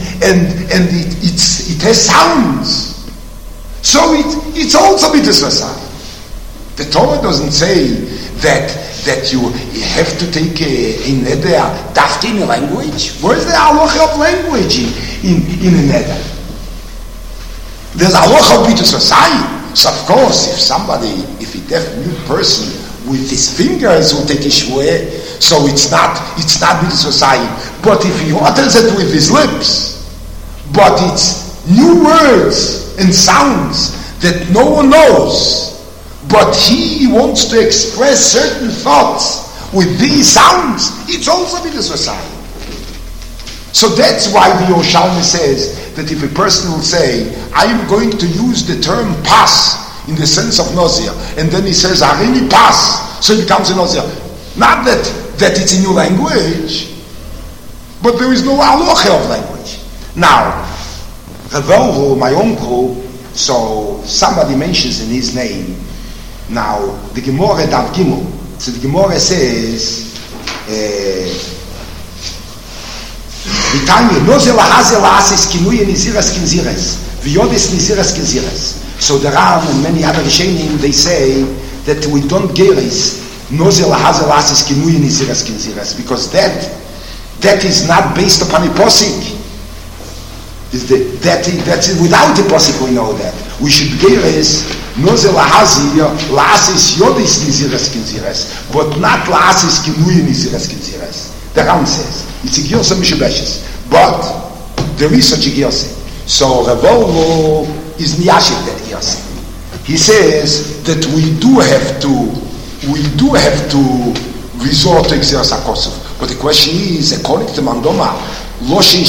it has sounds, so it's also Bitus Vasayim. The Torah doesn't say that you have to take a neder dafke in a language. Where's the halacha of language in a neder? There's a halacha of Bitus Vasayim. So of course, if a deaf mute person with his fingers will take a shvuah, so it's not Bitus Vasayim. But if he utters it with his lips, but it's new words and sounds that no one knows, but he wants to express certain thoughts with these sounds, it's also Bitus Vasayim. So that's why the Yerushalmi says that if a person will say, I am going to use the term pas in the sense of Nozir, and then he says, Harini pas, so he becomes a Nozir. Not that it's a new language, but there is no halacha of language. Now, Revelhu, my uncle, so somebody mentions in his name, now the Gemara Dav Gimel, so the Gemara says, so the Ram and many other Rishonim, they say that we don't geris because that is not based upon a posik. That's it. Without the pasuk we know that. We should give us noze lahazi laasis yodis niziras kinziras, but not laasis kinuyin niziras kinziras. The Ram says it's a girsa mishabeshes, but there is such a girsa. So Revolvo is niyashik that girsa. He says that we do have to resort to Exeras HaKosov. But the question is, according to Mandoma, Loshin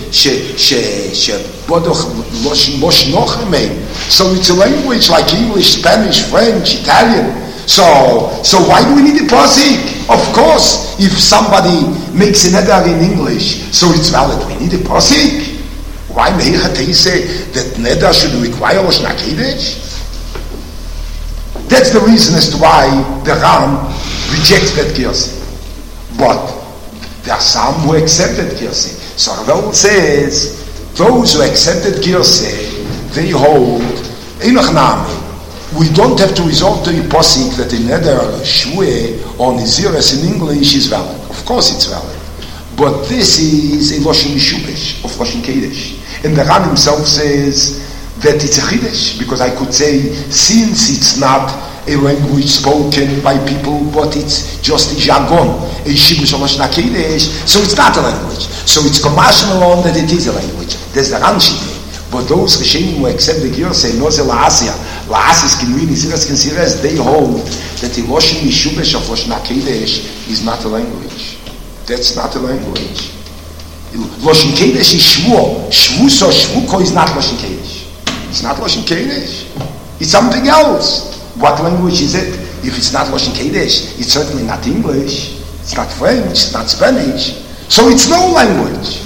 so it's a language like English, Spanish, French, Italian. So why do we need a pasuk? Of course, if somebody makes an neder in English, so it's valid. We need a pasuk. Why may say that neder should require Loshin HaKodesh? That's the reason as to why the Ram rejects that Girsi. But there are some who accepted Girsi. So Ravel says, those who accepted Girsi, they hold, Enoch Nami, we don't have to resort to a posik that in either Shue or Niziras in English is valid. Of course it's valid. But this is a Loshin Mishubesh, of Loshin Kodesh. And the Ram himself says that it's a Chidesh, because I could say, since it's not a language spoken by people, but it's just a jargon, a Shibush or Loshin HaKodesh, so it's not a language. So it's commercial on that it is a language. There's the Ranshite. But those Rishonim who accept the Gur say, Noze La'asya, La'asis Kinui Niziras Kinsiras, they hold that the Loshin Mishubesh of Loshin HaKodesh is not a language. That's not a language. Loshin Kodesh is Shvuo. Shvuso, Shvuko is not Loshin Kodesh. It's not Loshin Kodesh. It's something else. What language is it? If it's not Loshin Kodesh, it's certainly not English. It's not French. It's not Spanish. So it's no language.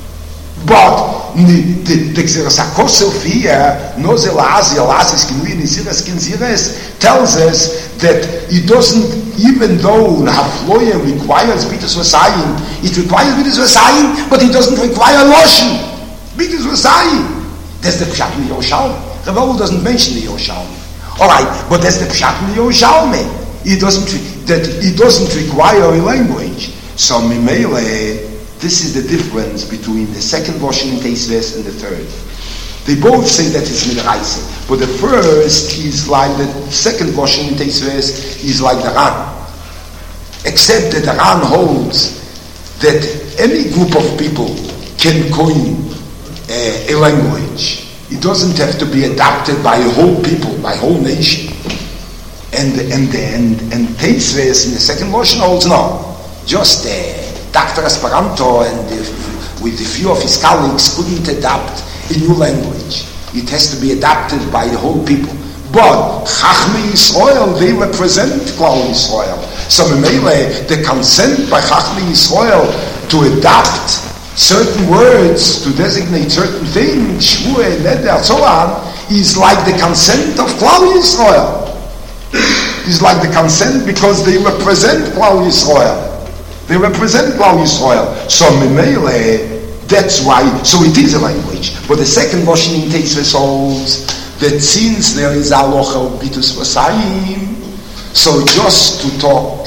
But the Exeras HaKosov here, Noze La'azi, La'asis Kinui Niziras Kinziras, tells us that it doesn't, even though Hafloya requires Bitus Vasayim, it requires Bitus Vasayim, but it doesn't require Loshin. Bitus Vasayim. That's the Pshat in the Yerushalmi. Rav doesn't mention the Yerushalmi. Alright, but that's the Pshat in the Yerushalmi. It doesn't require a language. So Mimele, this is the difference between the second Loshin in Teisves and the third. They both say that it's Midaraisa, but the first is like the second Loshin in Teisves is like the Ran. Except that the Ran holds that any group of people can coin a language. It doesn't have to be adopted by a whole people, by a whole nation. And Teisves in the second Loshin holds no. Just Dr. Esperanto and with a few of his colleagues couldn't adopt a new language. It has to be adopted by the whole people. But Chachmei Yisrael, they represent Klal Yisrael. So Memele, the consent by Chachmei Yisrael to adopt certain words, to designate certain things, Shvuah, Neder, so on, is like the consent of Klal Yisrael. It's like the consent because they represent Klal Yisrael. They represent Klal Yisrael. So Memele, that's why, so it is a language. But the second Loshin in Teisves holds that since there is Aloha of Bitus Vasayim, so just to talk,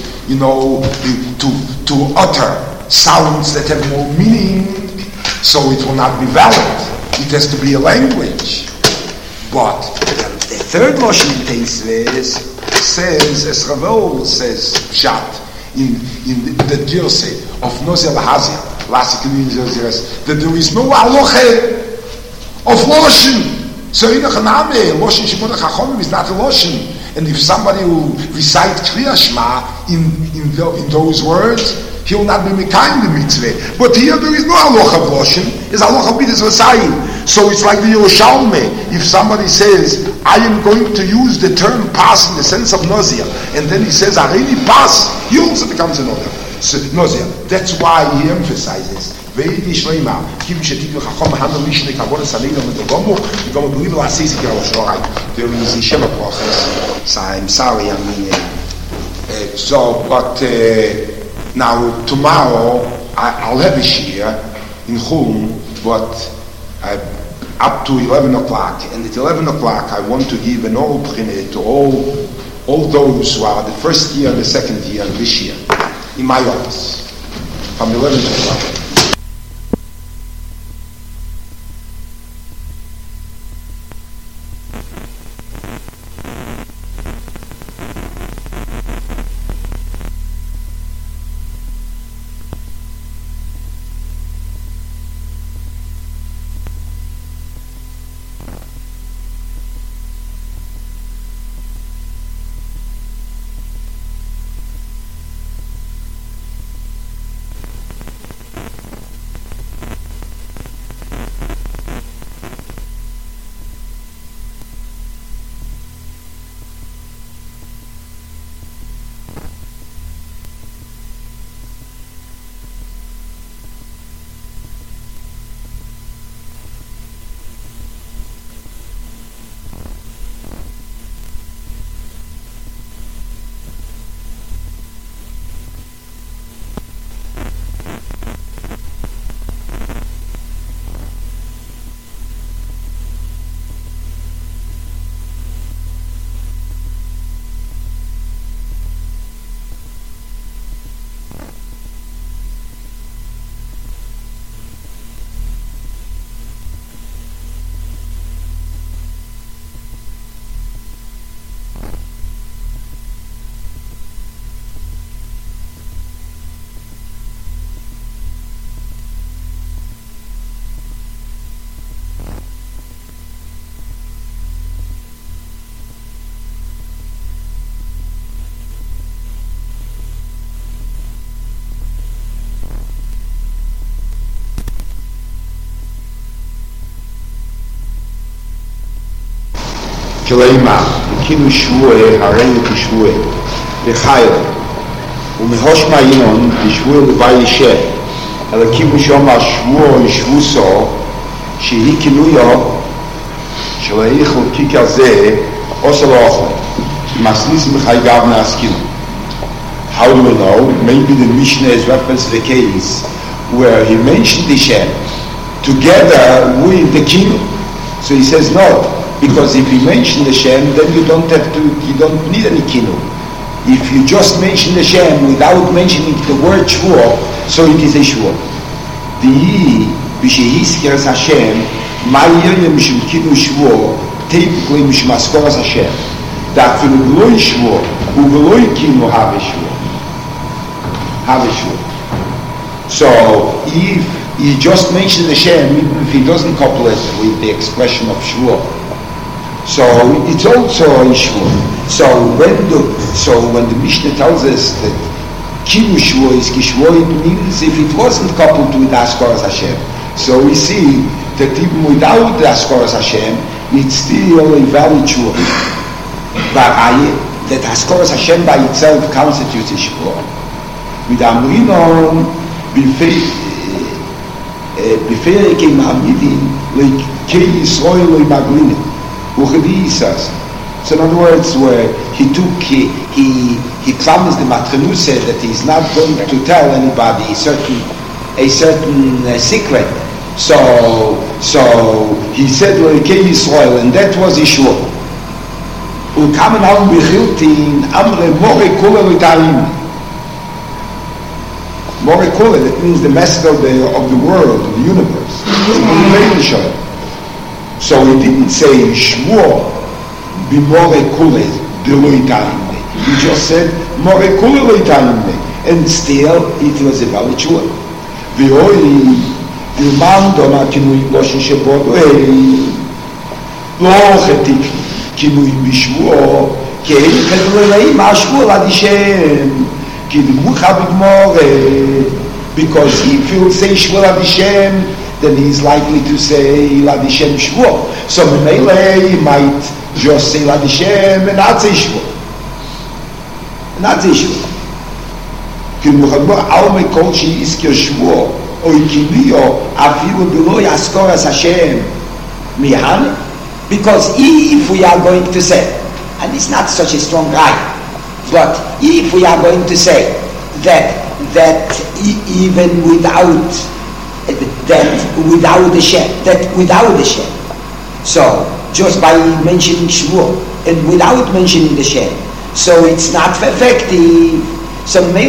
to utter sounds that have more meaning, so it will not be valid. It has to be a language. But the third Loshin in Teisves says, as Ravel says, Pshat, in the Girse of Noze Lahazia, that there is no halacha of Loshin. So Loshin Shemona Chachomim is not a Loshin. And if somebody will recite Kriya Shema in those words, he will not be Mekayim the mitzvah. But here there is no halacha of Loshin. It's halacha of Bitus Vasayim. So it's like the Yerushalmi. If somebody says, I am going to use the term pas in the sense of Nozia, and then he says, Areni pas, he also becomes a Nozia. That's why he emphasizes, there is a Shema process. So I'm sorry, now tomorrow I'll have a shir in Chum, but up to 11 o'clock, and at 11 o'clock I want to give an oral printed to all those who are the first year and the second year this year in my office from 11 o'clock. כלימה, הקינו שבועי, הרינו כשבועי, לחייל, ומהוש מעיון, כשבועי לבי ישב, אלא קימו שם השבועי שבוסו, שהיא כינויו, של האיכל קיק הזה, עושה לא אוכל, מסניס מחי גב נעסקינו. How do we know? Maybe the Mishnah is reference to the case where he mentioned the Shem together with the Kinu. So he says no, because if you mention the Shem, then you don't need any Kinu. If you just mention the Shem without mentioning the word Shvuah, so it is a Shvuah. The B'shehizkiras Hashem, Ma'yirya Mishum Kinu Shvuah, typically Mishum Askoras Hashem. That for the V'loi Shvuah, U'v'loi Kinu have a Shvuah. So if he just mentions the Shem, even if he doesn't couple it with the expression of Shvuah, so it's also a Shvuah. So when the Mishnah tells us that Kinu Shvuah is Kishvuah, it means if it wasn't coupled with Askoras Hashem. So we see that even without the Askoras Hashem, it's still a valid Shvuah. But that Askoras Hashem by itself constitutes a Shvuah. With Amrinon, בפרק עם העמידים, לקי ישראל לא ימגלינים, וכדי יסס. So in other words, where he promised the Matrenusa that he's not going to tell anybody a certain secret. So he said, לקי ישראל, and that was Yeshua. וכאמן אל בחילתין, אמרי מורי כולה ותארים. More Kula, that means the master of the world, of the universe. So he didn't say Shmuel be More Kula Deloitaimne. He just said More Kula Loitaimne. And still it was a valid Shmuel. V'oi Dilmando ma kinui Loshin Shebodoei Lo Chetik kinui Bishmuel Kein Kedolei Ma Shmuel Adishem because if you say Shmuel Adishem, then he's likely to say Ladishem Shmuel. So Memele he might just say Ladishem and not say Shmuel. Not say Shmuel. Alme Kolchi Iskir Shmuel or Ikilio Afilu Beloy Askoras Hashem Mihane. Because if we are going to say, and it's not such a strong right, but if we are going to say that even without the Shem, so just by mentioning Shmuel and without mentioning the Shem, so it's not effective. So they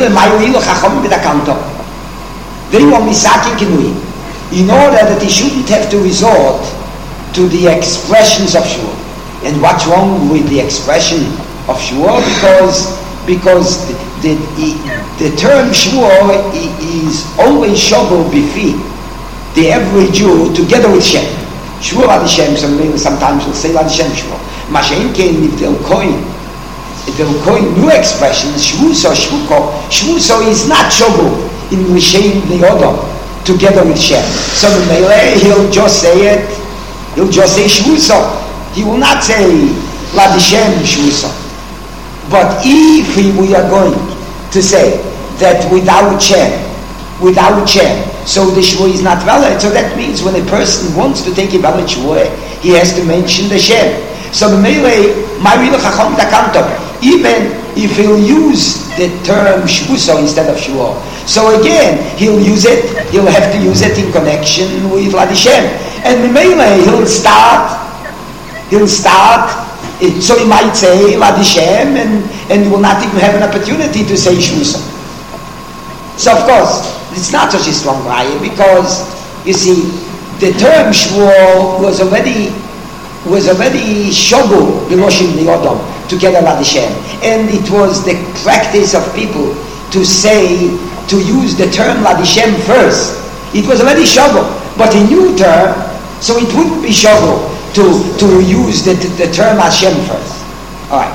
want Misaki Kinui in order that he shouldn't have to resort to the expressions of Shmuel. And what's wrong with the expression of Shmuel? Because the term Shmuel is always Shogol Bifi, the every Jew together with Shem. Shmuel Adishem, sometimes we'll say Adishem Shmuel. Mashen Ken, if they'll coin new expressions, Shmuso, Shmuso is not Shogol in Mishem Leodom together with Shem. So he'll just say it, he'll just say Shmuso. He will not say Ladishem Shmuso. But if we are going to say that without Shem, so the Shvuah is not valid, so that means when a person wants to take a valid Shvuah, he has to mention the Shem. So even if he'll use the term Shvuso instead of Shvuah, so again, he'll have to use it in connection with Ladishem. And he'll start, so he might say Ladishem and he will not even have an opportunity to say Shmusa. So of course, it's not such a strong raya because, you see, the term Shmuel was already Shogu B'Loshim Liodom together Ladishem. And it was the practice of people to use the term Ladishem first. It was already Shogu, but a new term, so it wouldn't be Shogu to use the term Hashem first. Alright.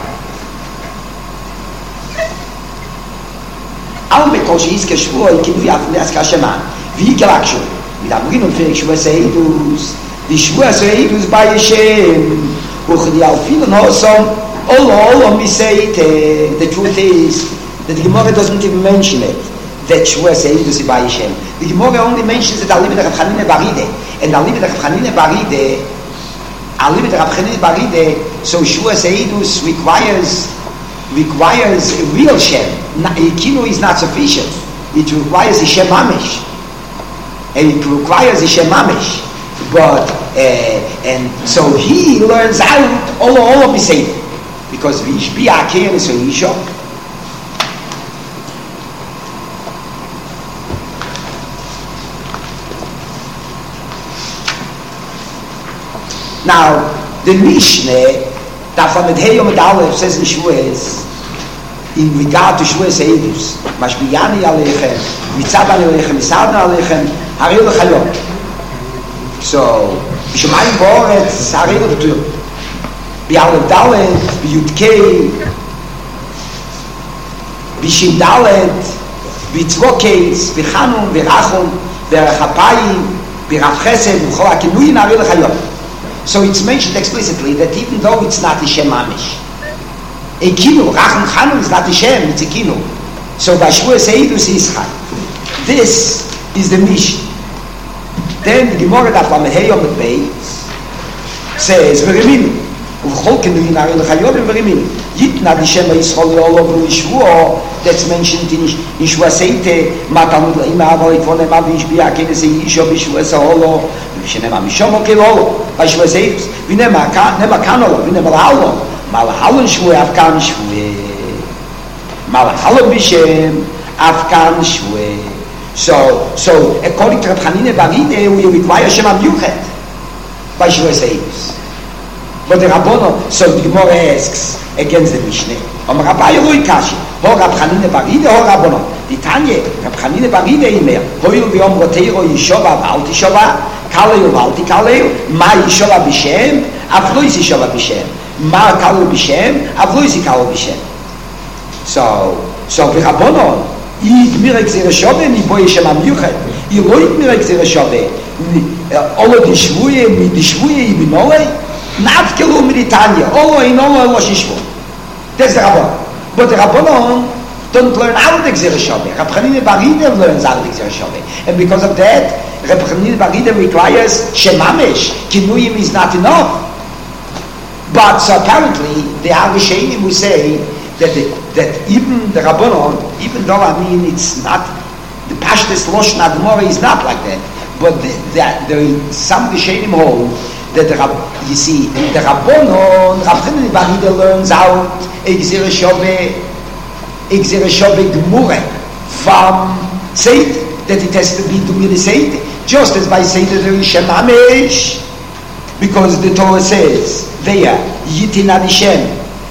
Al Mekol Sheizke Shvuah Kinui Afnei Askar Sheman V'Yikelak Shvuah. Mit Amrin und Ferik Shvuah Seidus. Die Shvuah Seidus by Hashem The truth is that the Gemara doesn't even mention it, that Shua Seidus by Hashem. The Gemara only mentions that Alibid Rav Chanina Baride, and Alibid Rav Chanina Baride, so Shua Seidus requires a real Shem. Kinu is not sufficient. It requires a Shem Mamish. And it requires a Shem Mamish. But, and so he learns out all of the same. Because Vishbi Akeir is a Yisho. Now, the Mishneh, that from the Heyom and Aleph says in Shuez, in regard to Shuez Eidus, Mashbiyani Aleichem, Mitzaban Aleichem, Mitzadna Aleichem, Haril Chayot. So, Bishamayim Boretz, Haril V'tur. B'Aleph Dalet, B'Yud-Kei, B'Shin Dalet, B'Tzvokes, B'Chanun, B'Rachon, B'Rachapayim, B'Rav Chesed, B'Chol HaKinuyim, Haril Chayot. So it's mentioned explicitly that even though it's not a Shem Mamish, a Kinu, Racham Chanun is not a Shem, it's a Kinu. So by Shua Seidus Yischai. This is the Mishnah. Then the Gemara that from the Heyom at Beis says, Veriminu, Uvchol Kinuyin Aril Chayot Veriminu. Yitna the Shem Yisrael all over Yishua, that's mentioned in Shua Seite, Matamud La'ima Avolit Vonema Vishbiya Kenes Yisho Bishua Saholo, Vishenema Mishomo Kelolo, Bishua Seidus, Vinema Kanolo, Vinema Lahalo, Malahalon Shua Afkan Shua, Malahalon Bishem Afkan Shua. So according to Rav Chanina Baride, we require Shem HaMyuchet by Shua Seidus. But the Rabbono, so the Gemara asks against the Mishneh, Rabbi Eloi Kashi, Ho Rav Chanina Baride, Ho Rabbono. The Tanya, Rav Chanina Baride Imer, Hoil B'Yom Roteiro Yishova V'al Tishova, Kaleu V'al Tikaleu, Ma Yishova B'Shem, Av Lo Yishova B'Shem, Ma Kaleu B'Shem, Av Lo Yishikalu B'Shem. So the Rabbono, Yid Mirek Zere Shove, Mi Boi Shem HaMyuchet, Yiroit Mirek Zere Shove, Olo Dishvuye, Mi Dishvuye, Ibinolei, Not Kelu Militania, Olo in Olo Shishvo. That's the Rabban. But the Rabbanon don't learn out the Gzera Shabbat. Rab Chanina Baride learns out the Gzera Shabbat. And because of that, Rab Chanina Baride requires Shemamesh. Kinuyim is not enough. But so apparently, the Arishenim will say that even the Rabbanon, even though it's not, the Pashtus Loshon Admora is not like that, but there is some Rishenim hold that the Rabbanon, Rab Chanina Baride learns out Gzera Shabbat Gemure from Seid, that it has to be doing the Seid, just as by Seid there is Shemamesh, because the Torah says there, Yitin Adishem,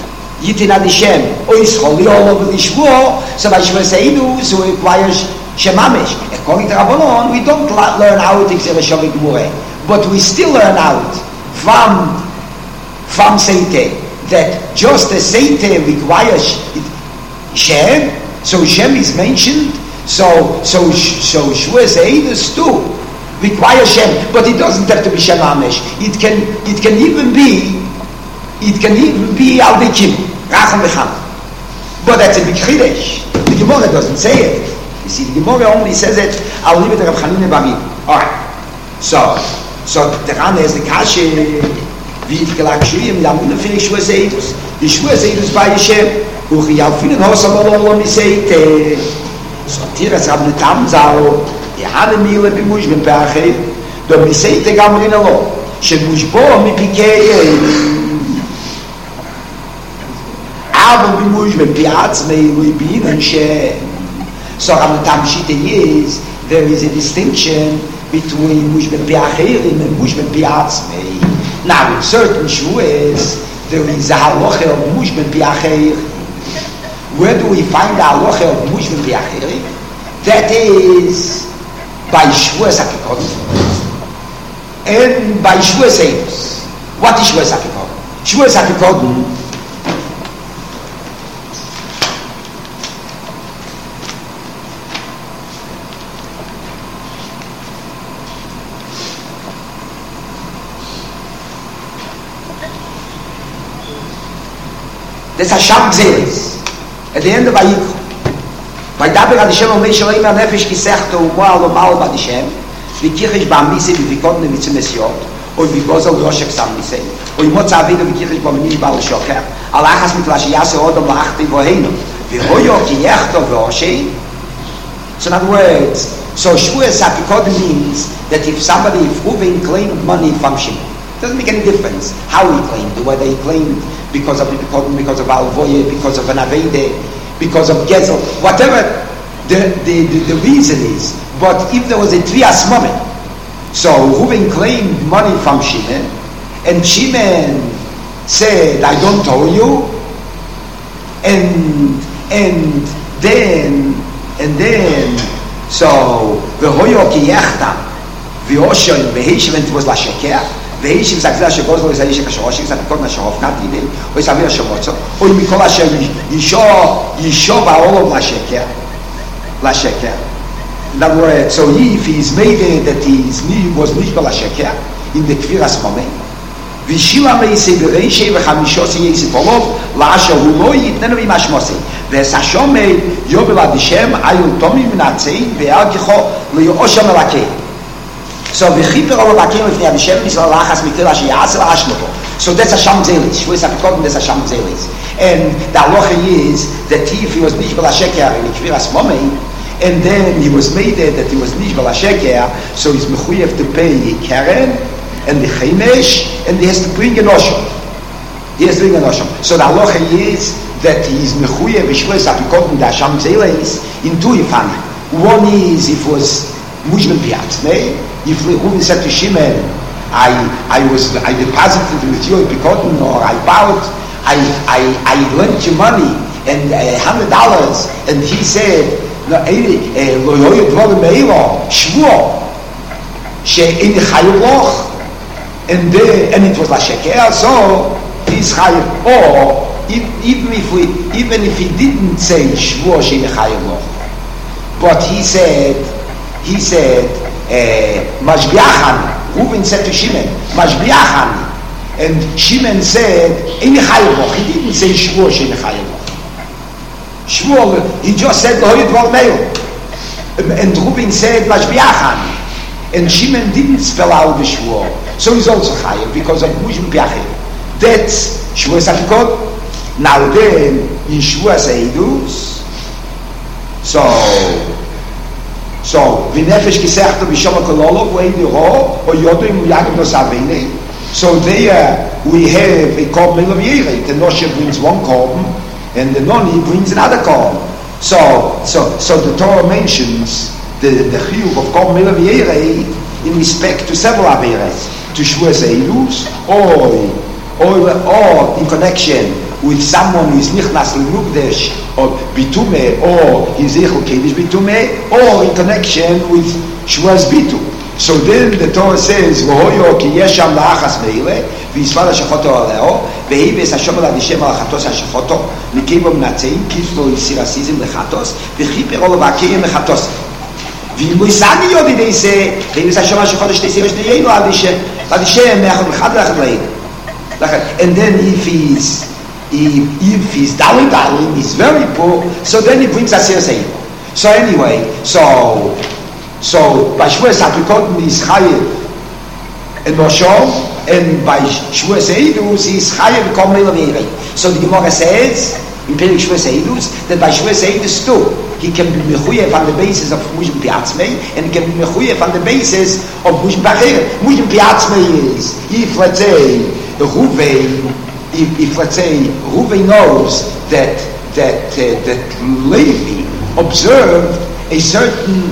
Oishol, all over the Shvuah, so by Shvuah Seidu, so it requires Shemamesh. According to Rabbanon, we don't learn out Gzera Shabbat Gemure, but we still learn out from Seite, that just as Seite requires Shem, so Shem is mentioned, so Shua Seidus too requires Shem, but it doesn't have to be Shem Amesh. It can even be Al Dekim, Racham V'Cham. But that's a big Chidesh. The Gemara doesn't say it. You see, the Gemara only says it, I'll leave it to Rav Chanina Baride. Alright. So the Rana has the Kashe, wie ich gelag schwierig, da muss ich Shua Seidus. Die Shua Seidus bei Hashem, und ich auf vielen Hosen verloren mit Seite. So Tiras haben eine Tamsau, die Hanne Miele bemusch mit Perche, doch mit Seite gaben in Alo, שמוש בו מפיקי aber bemusch mit Piaz mei bin Shem. So Tamshite is there is a distinction between mush ben piacherim and mush ben piatzmei. Now, in certain shuas, there is a halacha of mush ben piacherim. Where do we find the halacha of mush ben piacherim? That is by shuas hakikot and by shuas eidus. What is shuas hakikot? Shuas hakikot That's Hashem Gzelis. At the end of Vayikra. Vaydaber ad Hashem omei shalei mer nefesh kisechto umoal umal bad Hashem vikirchish ba'amisi vivikotne mitzimesiot oy vigozel yoshek samnisei oy motza avedo vikirchish ba'amini ba'al shoker al achas mitla sheyase odom la'achti voheinu vihoyo ki yechto v'oshei. So in other words, so Shvuas HaPikod means that if Reuven claimed money from Shimon, it doesn't make any difference how he claimed it, whether he claimed because of the Pikod, because of Alvoye, because of an Avede, because of Gezel, whatever the reason is. But if there was a Trias moment, so Reuven claimed money from Shimon, and Shimon said, I don't owe you, and then so v'hoyo ki yechtam v'oshoy v'heishiv, and it was l'sheker v'heishiv zakzeh shegozlo v'zayishek hashoroshiv zakikot nasharov kadide oy savir shomotzo oy mikol asher yisho ba'olov l'sheker. In other words, so if he's made it that he was nishba l'sheker in the kviras moment v'shila meisei v'reishei v'chamishosi yisif olov la'asher hu lo yitnenu v'imashmosei v'sashomei yobel adishem ayul tomi minatzei ve'argicho le'yoshem elakei. So v'chiper olov akeim v'fnei adishem nisra lachas mikil asher ya'asel ashnoto. So that's Hashem Zelis. Shvuas HaPikod, that's Hashem Zelis. And the halacha is that if he was nishbal hasheker in kviras momei, and then he was made that he was nishbal hasheker, so he's mechuyev to pay keren and the chaimesh, and he has to bring an osham. So the halacha is that he is mechuyev v'shvuas HaPikod in the Hashem Zelis in two ifani. One is if it was mujman piatzmei, if Reuven said to Shimon, I deposited with you a Pikod, or I bought, I lent you money and $100, and he said, lo yoyu dvorim meilo shvuo she'en chayu loch, and it was l'sheker, so he's chayu. Or even if he didn't say shvuo she'en chayu loch, but he said mashbiachan. Reuven said to Shimon, mashbiachan, and Shimon said ein chayu loch. He didn't say shvuo she'en chayu loch. Shmuel, he just said Lohoyu Dvar Meir, and Reuven said Mashbiachan, and Shimon didn't spell out the Shmuel, so he's also chayav because of Mujim Piachim. That's Shvuas HaPikod. Now then, in Shvuas HaEidus, so v'nefesh kisechta v'shama kololo v'eidi ro or yodo im yagim nos avene. So there we have a korban milav yirei. The Noshe brings one korban, and the Noni brings another korban. So the Torah mentions the chiyuv of korban milav yirei in respect to several averes, to Shvuas HaEidus, or in connection with someone who is nichnas l'mukdesh or bitume, or in zeichel kedish bitume, or in connection with Shvuas Bitu. So then the Torah says, "V'hoyo ki yesham la'achas meile, v'yisval hashachoto aleo, v'hives hashem al adishem al chatos hashachoto, l'keibo minatzeim, kiflo yisirasizim lechatos, v'chiper olo v'akeyim lechatos." ואם הוא יסעד להיות ידי זה, ואם זה השם השחוד שתי סיבה שתהיה לו אדישם מאחד אחד לאחד לעיד. And then if he's darling, he's very poor, so then he brings Asir Seir. So anyway, so by Shvuas HaPikod is Chayev and Moshe, and by Shvuas HaEidus is Chayev Kol Meilav Yirei. So the Gemara says in Perek Shvuas HaEidus that by Shvuas HaEidus too, he can be mechuyev on the basis of Mujim Piatzmei, and he can be mechuyev on the basis of Mujim Pachir. Mujim Piatzmei is, if let's say Reuven knows that Levi observed a certain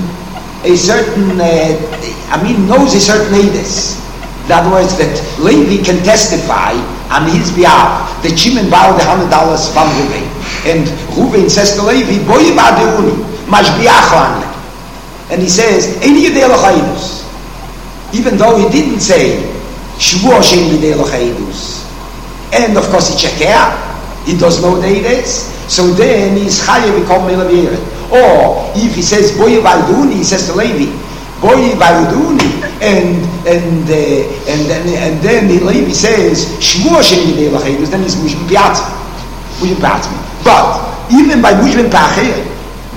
knows a certain edus. In other words, that Levi can testify on his behalf that Shimon borrowed $100 from Reuven, and Reuven says to Levi, "Boi ba'deuni, mashbiachani," and he says, "Eini yedei lochayidus," even though he didn't say Shvuah shein yedei lochayidus. And of course, he checker, he does know the edus, so then he's chayev v'kol meilav yirei. Or if he says "Boi ba'deuni," he says to Levi, "Boi ba'deuni," and then Levi says Shvuah shein yedei lochayidus, then he's Mujim Piatzmei. Mushbim Pe'atzmi. But, even by Mushbim Pe'acherim,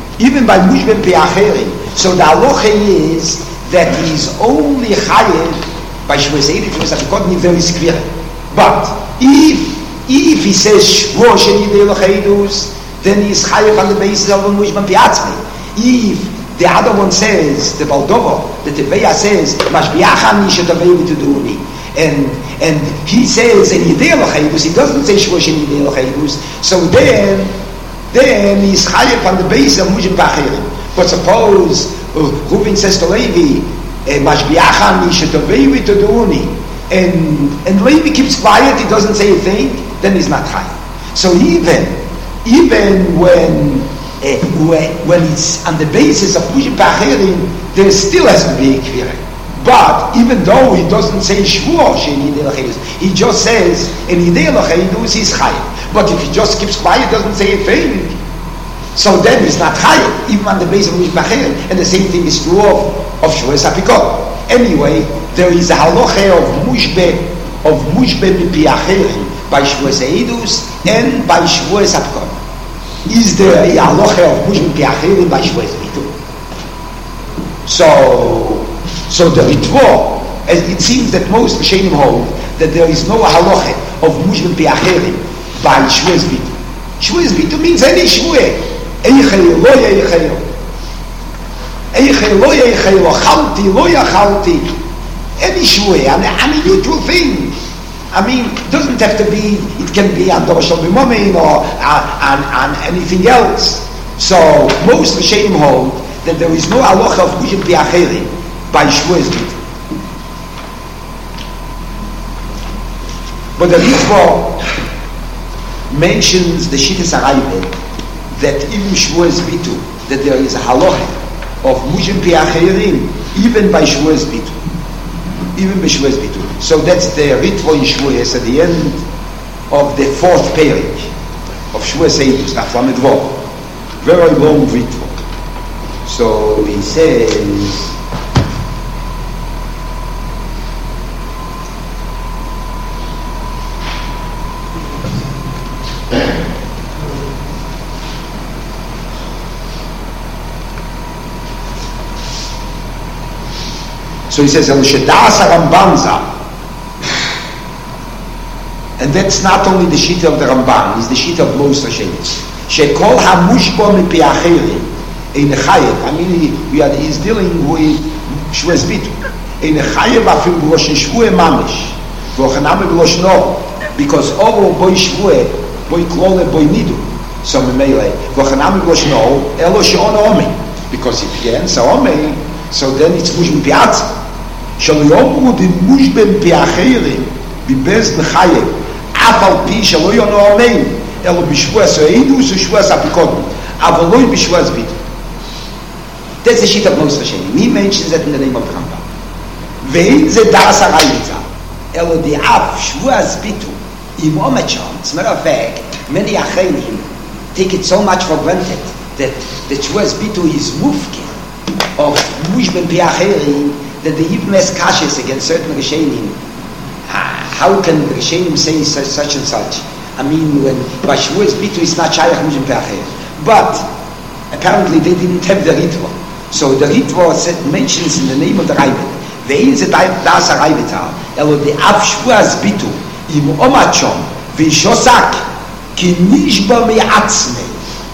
so the halacha is that he's only chayev by Shavuos Eidim, Shavuos HaPikodim, very square. But, if he says Shvuah Shenidei L'Chaydus, then he's chayev on the basis of Mushbim Pe'atzmi. If the other one says, the Baldovo, the Teveya says, Mashbiachani Shetavei V'Tuduni, and he says in Yidei L'Chaydus, he doesn't say Shvuah Shenidei L'Chaydus, so then he's chayev on the basis of Mushbim Pe'acherim. But suppose Reuven says to Levi, Mashbiachani Shetavei V'Tuduni, and Levi keeps quiet, he doesn't say a thing, then he's not chayev. So even when it's on the basis of Mushbim Pe'acherim, there still has to be a kvira. But even though he doesn't say Shvuah Shenidei L'Chaydus, he just says in Yidei L'Chaydus he's chayev. But if he just keeps quiet, doesn't say a thing, so then he's not chayev, even on the basis of Mushbim Pe'acherim. And the same thing is true of Shavuos HaPikodim. Anyway, there is a halacha of Mushbim Pe'acherim by Shavuos Eidus and by Shavuos HaPikodim. Is there a halacha of Mushbim Pe'acherim by Shavuos Bitul? So the Ritvo, it seems that most Rishonim hold that there is no halacha of Mushbim Pe'acherim by Shavuos Bitul. Shavuos Bitul means any Shavuos. Eichel lo yeichel, eichel lo yeichel, chalti lo yachalti. Any Shavuos, a neutral thing. I mean, it doesn't have to be, it can be on Dor Shal B'Momin or on anything else. So, most Rishonim hold that there is no halacha of Mushbim Pe'acherim by Shavuos Bitul. But the Ritva mentions the Shittas HaRaibah that even Shavuos Bitul, that there is a halacha of Mushbim Pe'acherim even by Shavuos Bitul. Even by Shavuos Bitul. So that's the Ritva in Shavuos at the end of the fourth page of Shavuos Eidus, Daf Lamed Vav. Very long Ritva. So he says, so he says, and that's not only the Shita of the Ramban, it's the Shita of most Rishonim. Shekol hamushbo mipeacherim ein chayev. I mean, he's dealing with Shavuos Bitul. Ein chayev afil b'rosh Shavuos mamish, v'ochaname b'rosh no, because all boy Shavuos, boy klole, boy nidu. So memele, v'ochaname b'rosh no, elo she'ono omen. Because if he ends omen, so then it's Mushbim Pe'atzmi. שלא יאמרו דמושבם פאחרים בבז לחייב אף על פי שלא ינועמים אלא בשבועס העידוס ושבועס הפיקודים אבל לא בשבועס ביטול. That's the sheet of most Rishonim. He mentions that in the name of the Rambam. ואין זה דאס הרייבצה אלא דאף שבועס ביטול עם אומצ'ון. As a matter of fact, many Achrenim take it so much for granted that the שבועס ביטול is mufkin of מושבם פאחרים that they even ask kashas against certain Rishonim. How can the Rishonim say such and such? I mean, when by Shavuos Bitul it's not Shayach Mushbim Pe'acherim. But apparently they didn't have the Ritva. So the Ritva mentions in the name of the Raibet, Ve'in ze das HaRaibet elo de'af Shavuos Bitul im omachon v'shosak ki nishba me'atzmei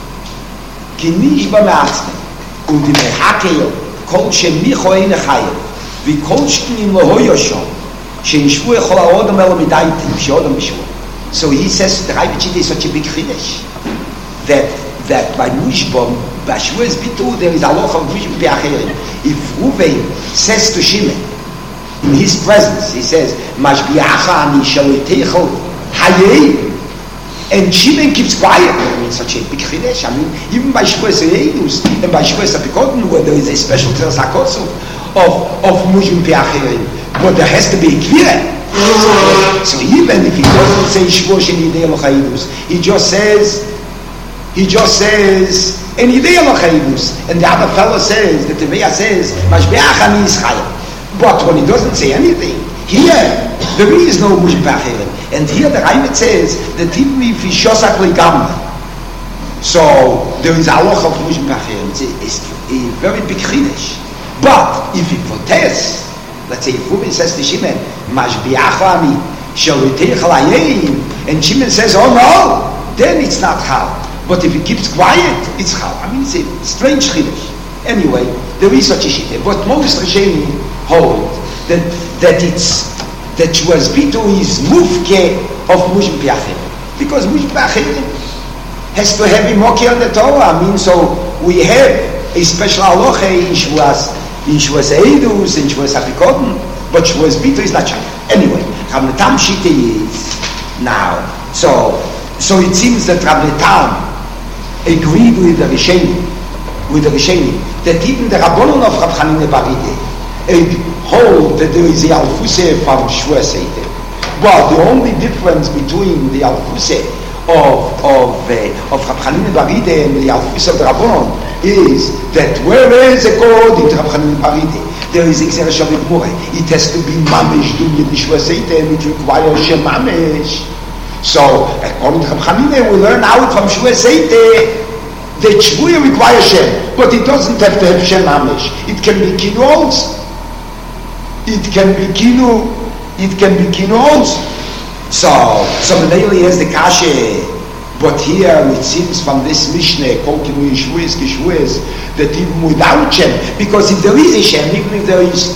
u'dimehakeyo kol shemicho ein chayev וכל שכנים לא היו שם, שנשבו יכול האודם אלו מדייתם, שאודם בשבוע. So he says, the Raibit is such a big chiddush, that by Mushbom, by Shavuos Bitul, there is a lot of Mushbim Pe'acherim. If Reuven says to Shimon, in his presence, he says, Mashbiacha ani shalotecho hayei, and Shimon keeps quiet. I mean, such a big chiddush. I mean, even by Shavuos Eidus, and by Shavuos HaPikodim, where there is a special Teres HaKotsu, of Mushbim Pe'acherim, but there has to be a kvira. So even if he doesn't say Shvuah Shenidei L'Chaydus, he just says and Yidei L'Chaydus, and the other fellow says, the Teveya says Mashbeach Ani Yisrael. But when he doesn't say anything, here there is no Mushim Pe'achirim. And here the Raimet says that even if he shosak legam, so there is a halacha of Mushim Pe'achirim. It's a very big chiddush. But if he protests, let's say if Reuben says to Shimon, Mashbiachani, and Shimon says, oh no, then it's not chal. But if he keeps quiet, it's chal. I mean, it's a strange chiddush. Anyway, there is such a shita. But most Rishonim hold that Shuas Bitu is mufke of Mushim Pe'achirim. Because Mushim Pe'achirim has to have a moki on the Torah. I mean, so we have a special halacha in Shuas Eidus, in Shuas Apikodim, but Shuas Bitu is not chal. Anyway, Rav Tam shita is now. So it seems that Rav Tam agreed with the Rishonim, that even the Rabbanon of Rav Chanina bar Hillel hold that there is a Alfuse from Shua Seite. But the only difference between the Alfuse of Rav Chanina bar Hillel and the Alfuse of the Rabbanon is that whereas according to Rav Chanina bar Hillel there is Exer Shavit Mure, it has to be Mamish doing the Shua Seite, and it requires Shem Mamish. So according to Rav Chanina, we learn out from Shua Seite that Shvuya requires Shem, but it doesn't have to have Shem Hamish. It can be Kinu also. It can be Kinu also. So the daily has the Kashe, but here it seems from this Mishnah, Kol Kinu Yishvuis, Kishvuis, that even without Shem, because if there is a Shem, even if there is,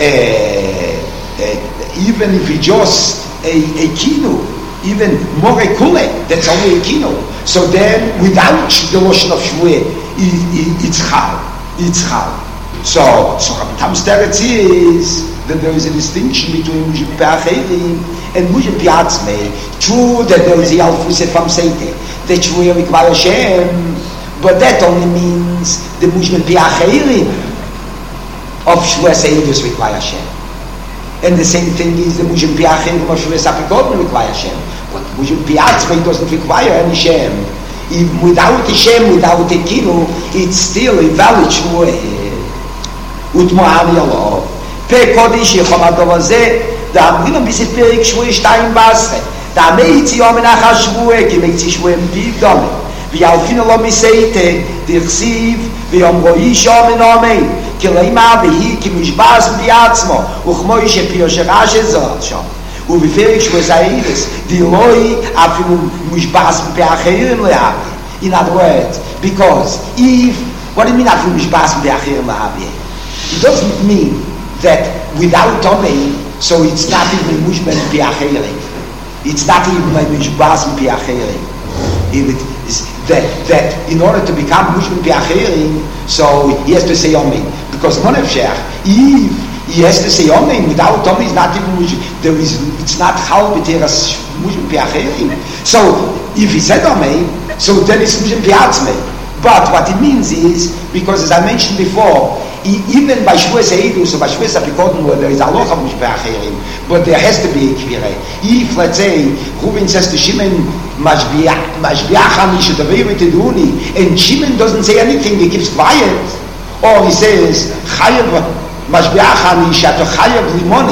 even if it's just a Kinu, even more kule, that's only a kino. So then, without the lotion of shvuah, it's chal. It's chal. So Rav Tam's teretz is that there is a distinction between Mushim Pe'achirim and Mushim Piatzmei. True that there is a Alfuse from Seite, that shvuah requires Shem, but that only means the Mushim Pe'achirim of shvuah Seidus requires Shem. And the same thing is the Mushim Pi'achirim of shvuah Apikodim requires Shem. But Mushim Piatzmei doesn't require any Shem. Even without a Shem, without a Kinu, it's still a valid shvuah. Utmo'ani Allah. Pe Kodesh Yechom Adov Hazeh, da Amrino Bisit Perik Shvuah 2 Basre, da Meitzi Yom Menach HaShvuah, Ki Meitzi Shvuah M'Piv Dome, V'yalfin Lo Miseite, D'Chsiv, V'yom Roi Shom Enomei, Ki Leima V'hi Ki Mishbaz M'Piatzmo, Uchmo Yishe Piyosherash Ezot Shom. ובפרק שבזעירס, דילוי אפילו מושבס באחרים להביא. In other words, because if, what do you mean אפילו מושבס באחרים להביא? It doesn't mean that without Tomei, so it's not even מושבס באחרים. It's not even like מושבס באחרים. That in order to become מושבס באחרים, so he has to say Tomei. Because none of Sheikh, if he has to say Omein, without Omein is not even it's not Chal B'teras Mushim Pi'achirim. So if he said Omein, so then it's Mushim Pi'atzmei. But what it means is, because as I mentioned before, even by Shvuas Eidus or by Shvuas Apikodim, where there is a lot of Mushim Pi'achirim, but there has to be a Kvire. If, let's say, Reuben says to Shimon, Mashbiachani Shetaveru Teduni, and Shimon doesn't say anything, he keeps quiet, or he says, Chayav משביעך שאתה חייב לימוני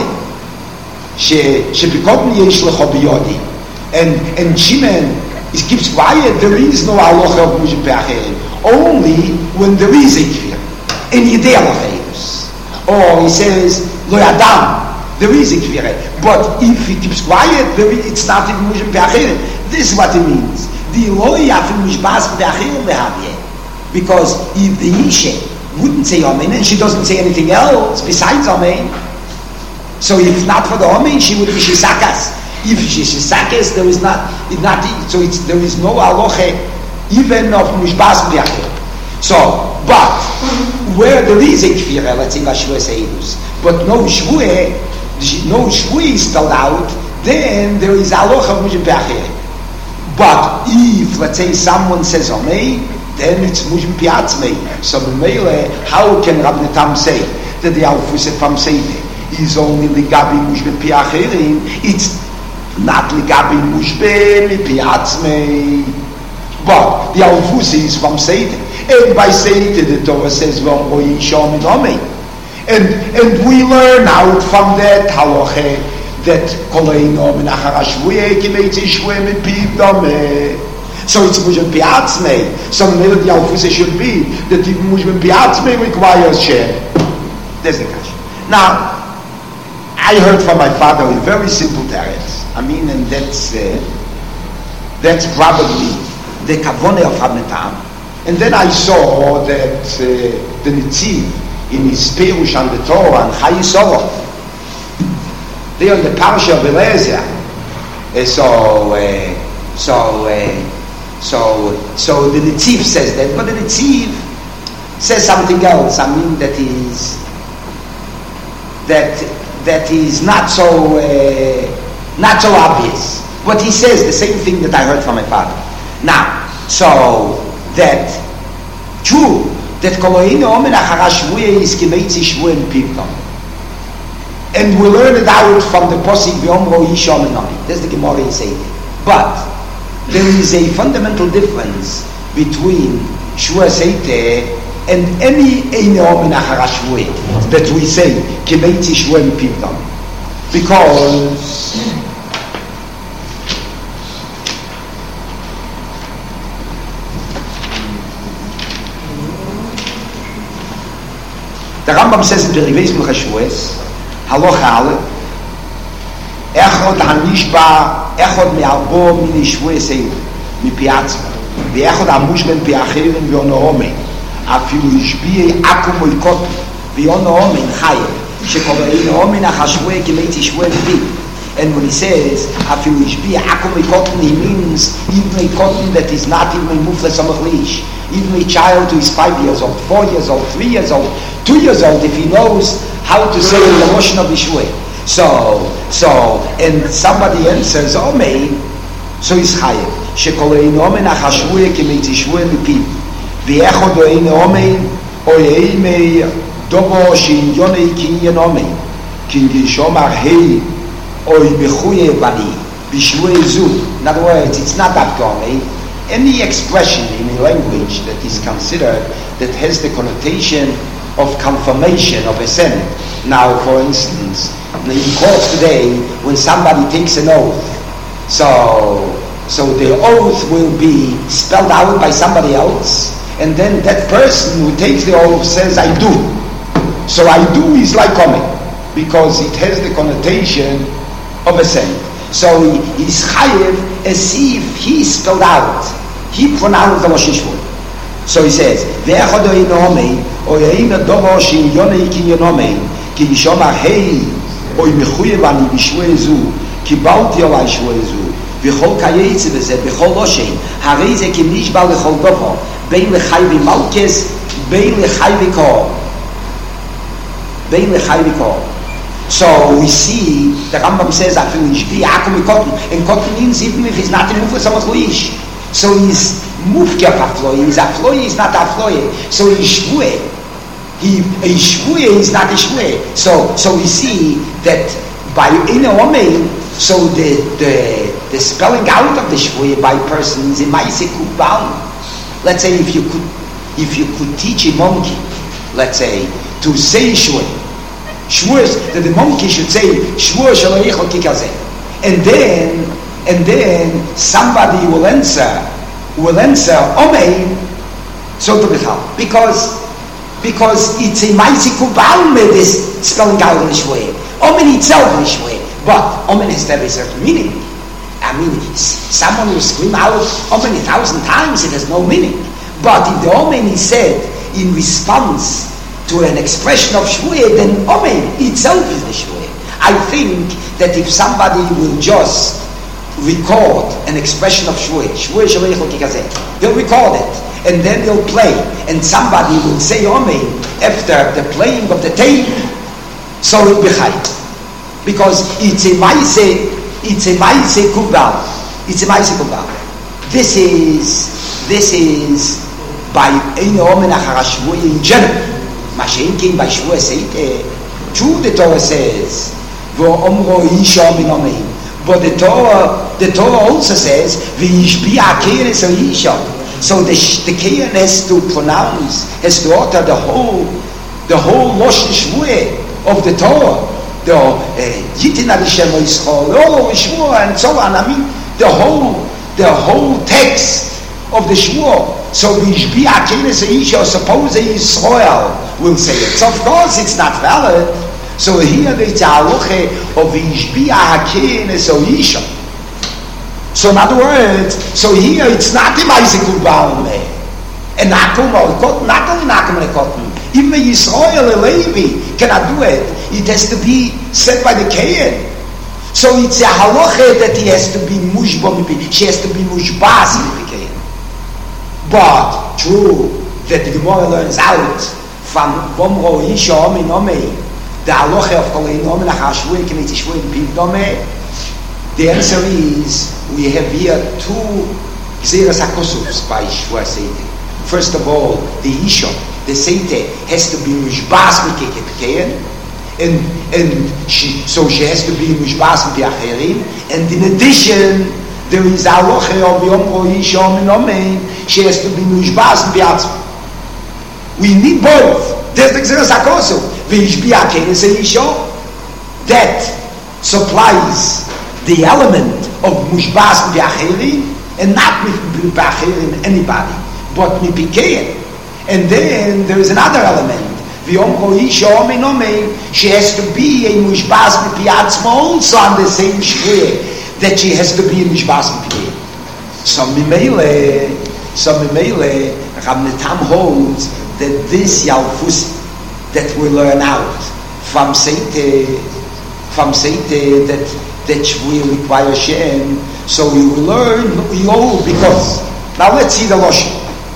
שבקודם יש לך ביודי and Shimon keeps quiet. There is no halacha of Mushim Pe'achirim only when there is a kfir in Yidei Halachayus, or he says Lo Yadam, there is a kfir, but if he keeps quiet it's not even Mushim Pe'achirim. This is what it means. The Lo Yafim Mishbaz Pe'achirim Lehavye, because if the Yishe wouldn't say Amen, and she doesn't say anything else besides Amen. So if not for the Amen, she would be Shisakas. If she's Shisakas, there is there is no halacha even of Mishbaz B'Yachir. So, but where there is a Kfirah, let's say Shvuah Seidus, but no Shvuah is spelled out, then there is halacha of Mishbaz B'Yachir. But if, let's say, someone says Amen, then it's Mushim Piatzmei. So B'meile, how can Rav Tam say that the Alfuse from Seite is only Ligabi Mushim Piachirim? It's not Ligabi Mushim Piatzmei. But the Alfuse is from Seite. And by Seite the Torah says V'om Roi Shom Enomei. And we learn out from that halacha that Koleino Menachar Shvuye Kimeitzi Shvuye Mipiv Dome. So it's Mujim Piatzme. So the melody Alfuse should be that even Mujim Piatzme requires Shem. There's the question. Now, I heard from my father a very simple teretz. I mean, and that's probably the Kavone of Hamatam. And then I saw that the Nitziv in his Perush on the Torah and Chai Sorov, they on the Parsha of Eliezer. So the Nitziv says that, but the Nitziv says something else. I mean, that is not so obvious. But he says the same thing that I heard from my father. Now, so that true that Koloino Omen Achara Shvuye is Kimeitzi Shvuye Pivdom, and we learn it out from the Posik V'Omro Yishom Enoni. That's the Gemara in Seder. But there is a fundamental difference between Shvuye Seder and any Eine Omen Achara Shvuye that we say Kimeitzi Shvuye Pivdom, because the Rambam says in the Reves Melchashues, Halacha Ale, Echod HaNishba, Echod Me'arbo Mini Shvues Eil, Mipiatzma, Ve'echod HaMushben Pe'acherim V'yonohomen, Afilu Yishbiye Akum Oikot, V'yonohomen Chayev, Shekoleinohomen HaShvueh Kimeitzi Shvueh Pi. And when he says, Afilu Yishbiye Akum Oikot, he means even a cotton that is not even a Mufles Amachlish. Even a child who is 5 years old, 4 years old, 3 years old, 2 years old, if he knows how to say the motion of Yishweh. And somebody answers, Omei, so he's chayev. Shekolein omen achashvuye kimeitzi shvuye mipiv. V'echod oein omen, oeimei dobo shein yonei kinyen omen. Kin yishomar hei, oi bechuye bani, b'shvuye zu. In other words, it's not that Omei. Any expression in a language that is considered that has the connotation of confirmation of assent. Now, for instance, in courts today, when somebody takes an oath, so the oath will be spelled out by somebody else, and then that person who takes the oath says, I do. So I do is like coming, because it has the connotation of assent. So he's chayev as if he spelled out, he pronounced the Moshe Shvuah. So he says, Ve'echod oein omei, oein adovo shein yonei kinyen omei, ki yishomar hei, oi mechuyev ani b'shvuah zu, kibalti olai shvuah zu, v'chol kayetze v'zeh, v'chol oshein, harei ze ki nishba lechol dovo, bein lechai v'malkes, bein lechai v'kor. Bein lechai v'kor. So we see, the Rambam says, Afilu Yishbi Akum Kotten, and Kotten means even if he's not in Mufas Amachlish. So he's Mufke of Afloye, he's Afloye, he's not Afloye. So he's Shvueh. A Shvueh is not a Shvueh. So we see that by Eine Omein, so the spelling out of the Shvueh by persons in Maise Kubal. Let's say if you could teach a monkey, let's say, to say Shvueh, Shvuah, that the monkey should say Shvuah shelo yichol kikazeh, and then somebody will answer Omein, so to bechal, because it's a Maisi Kubal with this spelling out of the Shvuah. Omein itself is Shvuah, but Omein has to have a certain meaning. I mean, someone will scream out Omein 1,000 times, it has no meaning. But if the Omein is said in response to an expression of Shvuah, then Omein itself is the Shvuah. I think that if somebody will just record an expression of Shvuah, he'll record it, and then he'll play, and somebody will say Omein after the playing of the tape, so it'll be chayv. Because it's a Maise Kubal. It's a Maise Kubal. This is by Eine Omen Achara Shvuah in general. Mashen came by Shvuah Seite. True, the Torah says, V'omro Yishom in Omein. But the Torah also says, V'yishbi Akeres o Yishom. So the Keyan has to pronounce, has to utter the whole Loshen Shvuah of the Torah. Yitin Hashem Yisrael, all of Shmuel and so on. I mean, the whole text of the Shmuel. So Vishbi Akenes Isha, suppose Yisrael will say it. So of course it's not valid. So here it's a halacha of Vishbi Akenes Isha. So in other words, so here it's not the Isaac Ubalme. And Nakum or Cotton, not only Nakum and Cotton. Even Yisrael and Levi cannot do it. It has to be said by the Kayan. So it's a halacha that he has to be mushba, she has to be mushbas in the Kayan. But true that the Gemara learns out from Bomro Isha Omin Omei, the halacha of Kolein Omin Achashwe K'nei Tishwe Piv Domeh. The answer is we have here two Gzeras HaKosuvs by Shua Seite. First of all, the Isha, the Seite, has to be mushbas Mikekepkein, and she has to be mushbas Mipiacherim, and in addition, there is halacha of Yom Isha Omin Omein, she has to be mushbas Mipiatzma. We need both. There's the Gzeras HaKosuv. V'ishbi Akenes Isha, that supplies the element of mushbas Mipiacherim, and not Mipiacherim anybody, but Mipikein. And then there is another element. She has to be a mushbas Mipiatzma also on the same shvue that she has to be a mushbas Mipiatzma. So Mimele, Rab Netam holds that this Yalfus that we learn out from Seite that we require Shem, so we will learn because. Now let's see the Loshen.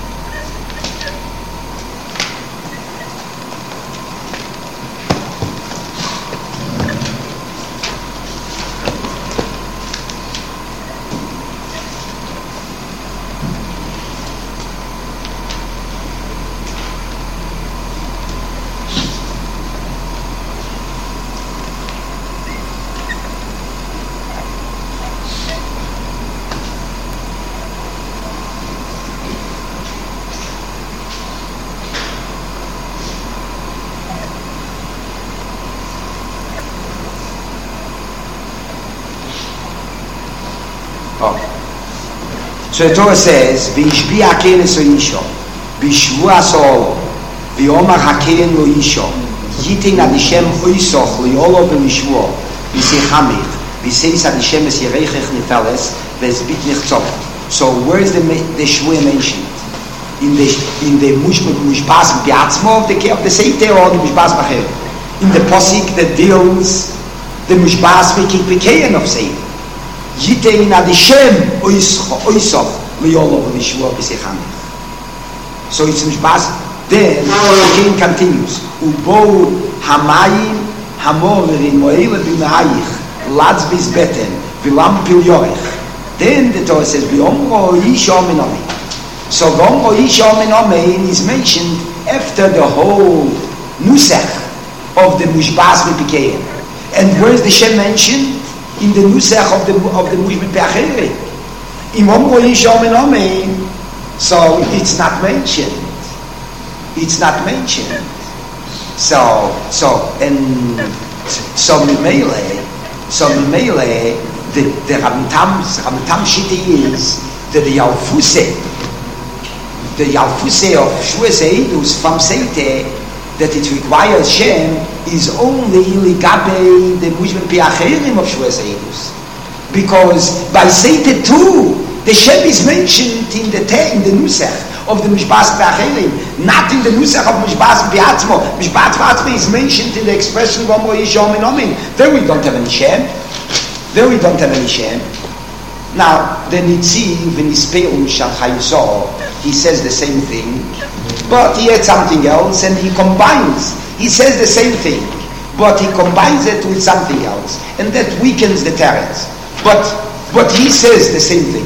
So the Torah says, "V'ishbi hakenes lo isha, b'shvua so'olo, v'yomar haken lo isha, yitin ad Hashem oisoch li'olo v'lishvua, v'sechamich, v'seis ad Hashem es yerechech nifeles, v'ezbit nichtzov." So where is the shvua mentioned? In the mushbas b'atzmo of the seite or the mushbas b'acher? In the posik that deals the mushbas v'kein of seite. Yitein ad Hashem oisof li'olo v'lishvua b'sechamich. So it's mishbas. Then the king continues. Ubo hamayim hamoverim mo'ele b'ma'ayich latzbis beten v'lam pil yorech. Then the Torah says v'omro isha omen omen. So v'omro isha omen omen is mentioned after the whole nusach of the mushbas v'pikein. And where is the Shem mentioned? In the nusach of the mushbas v'pikein. In v'omro isha omen omen, so it's not mentioned. It's not mentioned. So Mimele, the Rab Tam Shiti is that the Yalfuse of Shvua Seidus from Seite, that it requires Shem is only ligabe the Mushbim Piacherim of Shvua Seidus. Because by Seite too, the Shem is mentioned in the Nusach of the Mishbas B'acherim, not in the Nusach of Mishbas B'atzmo. Mishbas B'atzmo is mentioned in the expression of Omro Ish Omen Omen. There we don't have any Shem. Now, the Nitziv in his Pe'um Shal Chayusor, he says the same thing, but he adds something else and he combines. He says the same thing, but he combines it with something else, and that weakens the teretz. But he says the same thing.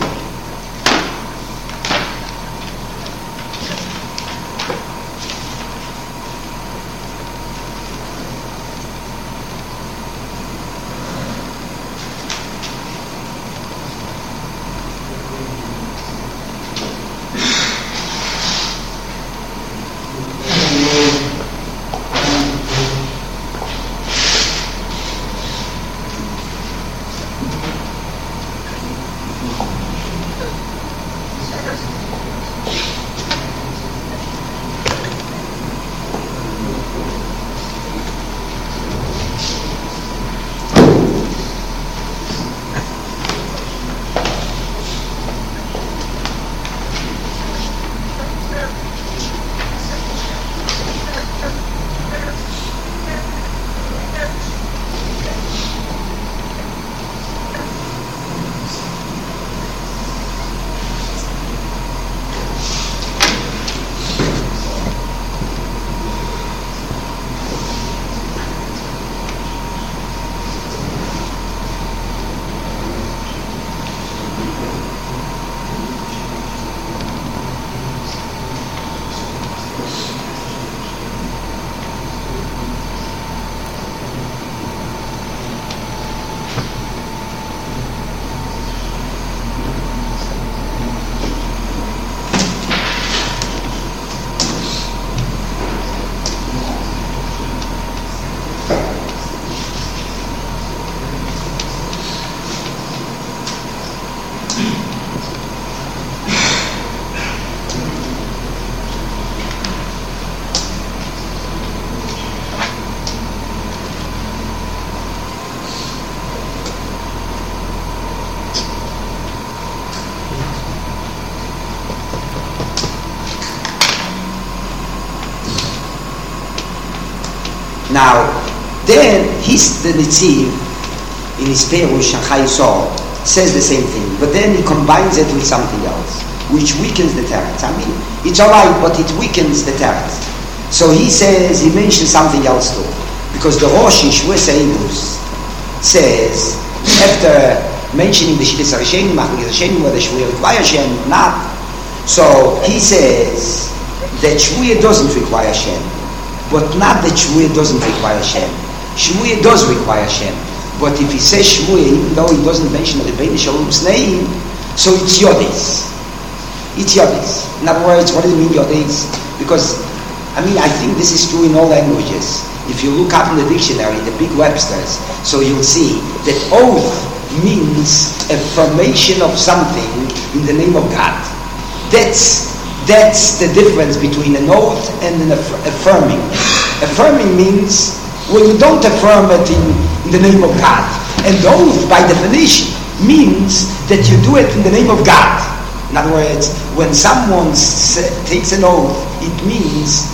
Now, then the Netziv in his Perush and Chayesor says the same thing, but then he combines it with something else, which weakens the teretz. I mean, it's alright, but it weakens the teretz. So he mentions something else too, because the Rosh in Shvuas Eidus says, after mentioning the Shidduch HaRishonim, Machlokes HaRishonim, whether Shvuah require Hashem or not, so he says that Shvuah doesn't require Hashem, but not that Shvuah doesn't require Hashem. Shvuah does require Hashem, but if he says Shvuah, even though he doesn't mention the Rebbeinu Shalom's name, so it's Yodis. It's Yodis. In other words, what does it mean Yodis? Because, I think this is true in all languages. If you look up in the dictionary, the big Webster's, so you'll see that oath means affirmation of something in the name of God. That's the difference between an oath and an affirming. Affirming means, well, you don't affirm it in the name of God. And oath, by definition, means that you do it in the name of God. In other words, when someone takes an oath, it means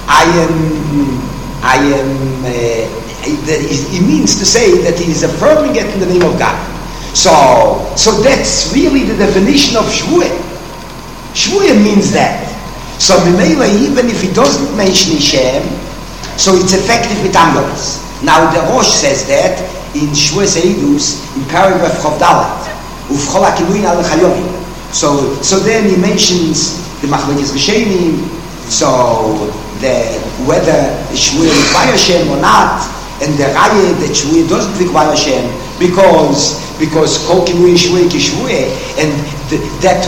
it means to say that he is affirming it in the name of God. So that's really the definition of Shvuah. Shvuah means that. So Mimele, even if he doesn't mention Hashem, so it's effective with Amyotis. Now the Rosh says that in Shvuas Eidus, in paragraph Chav Dalet, Uvchol HaKiluyin Al Chayovim. So then he mentions the Machlokes HaRishonim, so whether Shvuah require Hashem or not, and the Raya that Shvuah doesn't require Hashem, because Kol Kiluyin Shvuah Ki Shvuah, and that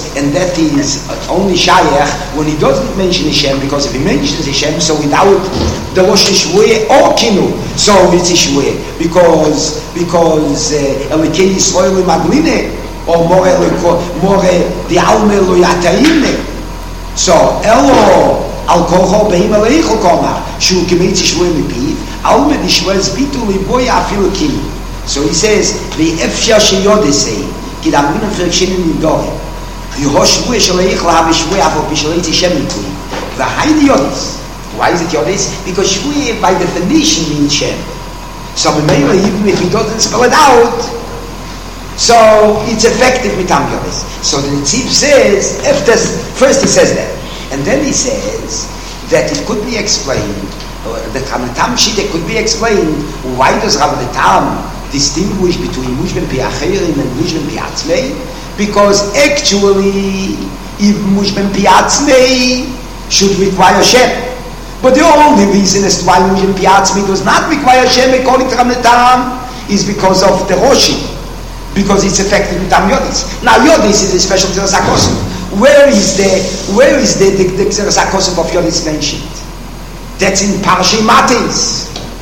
is only Shayach when he doesn't mention Hashem, because if he mentions Hashem, so without the Rosh Shvuah or Kinu, so it's Shvuah, because Elikei Yisrael Magline, or more the Alme Lo Yataine, so Elo Al Kocho Beim Aleichel Koma Shu Kemetzi Shvuah Mipiv Alme Di Shvuah Zbitu Liboy Afilu Kinu. So he says Ve'efshar Sheyodesei Ki Damina Frikshinin Yudore Yehosh Shvuah Shaleichel Have Shvuah Afo Pishaletzi Shem Mikui V'haini Yodis. Why is it Yodis? Because Shvuah by definition means Shem. So even if he doesn't spell it out, so it's effective with Amyotis. So the Netziv says, first he says that, and then he says that it could be explained, the Tam Shita could be explained, why does Rav Tam distinguish between Mushben Piacherim and Mushben Piatzmei? Because actually, if Mushben Piatzmei should require Shem, but the only reason as to why Mushben Piatzmei does not require Shem according to Rav Tam is because of the Roshi. Because it's effective with Yodis. Now Yodis is a special Tzeres HaKosov. Where is the Tzeres HaKosov of Yodis mentioned? That's in Parashei Matis.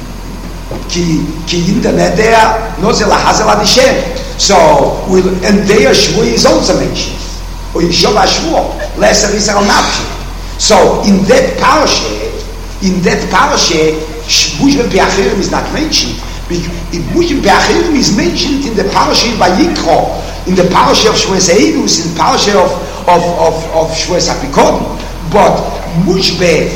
Ki in the Neder Nozel HaHazel Adishem. So and there Shvuah is also mentioned. Or Yishov HaShvuah Lesser Yisrael Nafshi. So in that parashe, Mushben Piacherim is not mentioned. Mushben Piacherim is mentioned in the parasha in Vayikro, in the parasha of Shvuas Eidus, in the parasha of Shvuas HaPikod. But Mushbe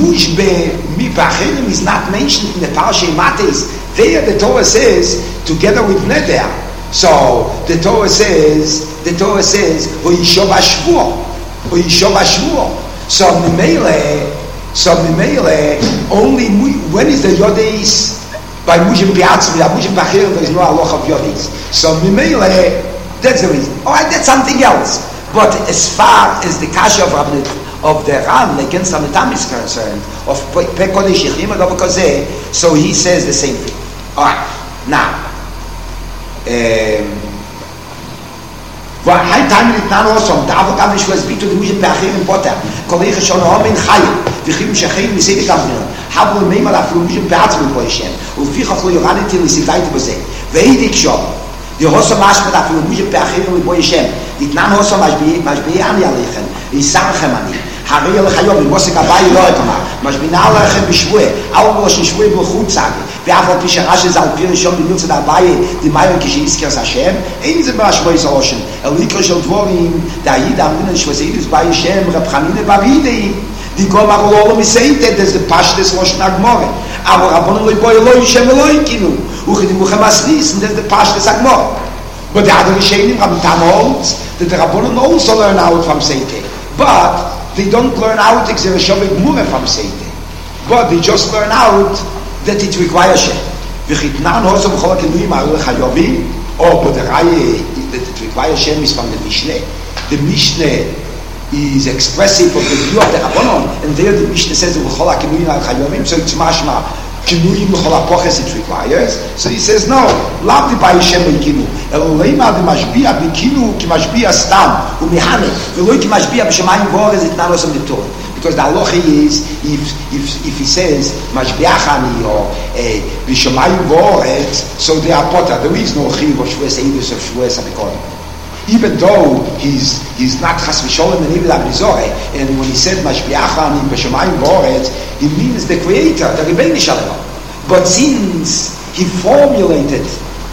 Piacherim is not mentioned in the parasha in Matis. There the Torah says, together with Neder. So the Torah says, V'yishov HaShvuah. So Mimele, only when is the Yodis? By Mushben Piatzmei, Mushben Piacherim, there is no halacha of Yodis. So Mimele, that's the reason. Alright, that's something else. But as far as the kasha of the Ram against Rav Tam is concerned, of Pekodesh Yechim Adov Kozeh, so he says the same thing. Alright, now, והי טעם ניתנן אוסום, דאבו גם נשו הסביטו דמושם באחרים פוטר, כל איך שונו הומן חיים, וכיום שחיים ניסיתי גם נראה, חבו למים על אפילו מושם בעצמם פה ישם, ולפי חפלו יורדתי לסיפייתי בזה, והייתי קשור, דהוסו משמד אפילו מושם באחרים פה ישם, ניתנן הוסו משביעי אני עליכם, ויסרחם אני, הרי לך היום, למוסק הבאי לא אתמה, משבינה עליכם בשבוע, אור ראש שבוע בחוצה, ואף על פי שרש זה על פי ראשון במילצת הבאי, דמיון כשיזכרס השם, אין זה ברשבוי זרושן, אל עיקר של דבורים, דהיד אמרינן שווזידוס באי השם, רב חנינה בבידי, די גומר לא מסייטת, זה פשטס ראשון הגמורה, Aber Rabbanon loy boy loy shem loy kinu. Uchidim uchemaslis, and then the Pashto Sagmor. But the other Rishonim, Rabbi Tam holds, that the Rabbanon also learn out from Seite. But they don't learn out Xereshobek Mure from Seite. But they just learn out that it requires Shem. V'chitnan also b'chol ha'kinuyim ha'arul chayovim, or but the Raya that it requires Shem is from the Mishneh. The Mishneh is expressive of the view of the Rabbanon, and there the Mishneh says b'chol ha'kinuyim ha'arul chayovim, so it's mashma kinuyim b'chol ha'poches it requires. So he says no, lav di by Shem b'kinu, eloleima di mashbiya b'kinu ki mashbiya stam u'mihane, v'loi ki mashbiya b'shemayim v'orez it nanos am because the halacha is if he says mashbiachani or b'shemayim v'orez, so they are potter. There is no chiv or shvuas eidus or shvuas abikodim. Even though he's not chas v'sholem and even abrizore, and when he said mashbiachani b'shemayim v'orez, he means the creator, the Rebbeinu Shalom. But since he formulated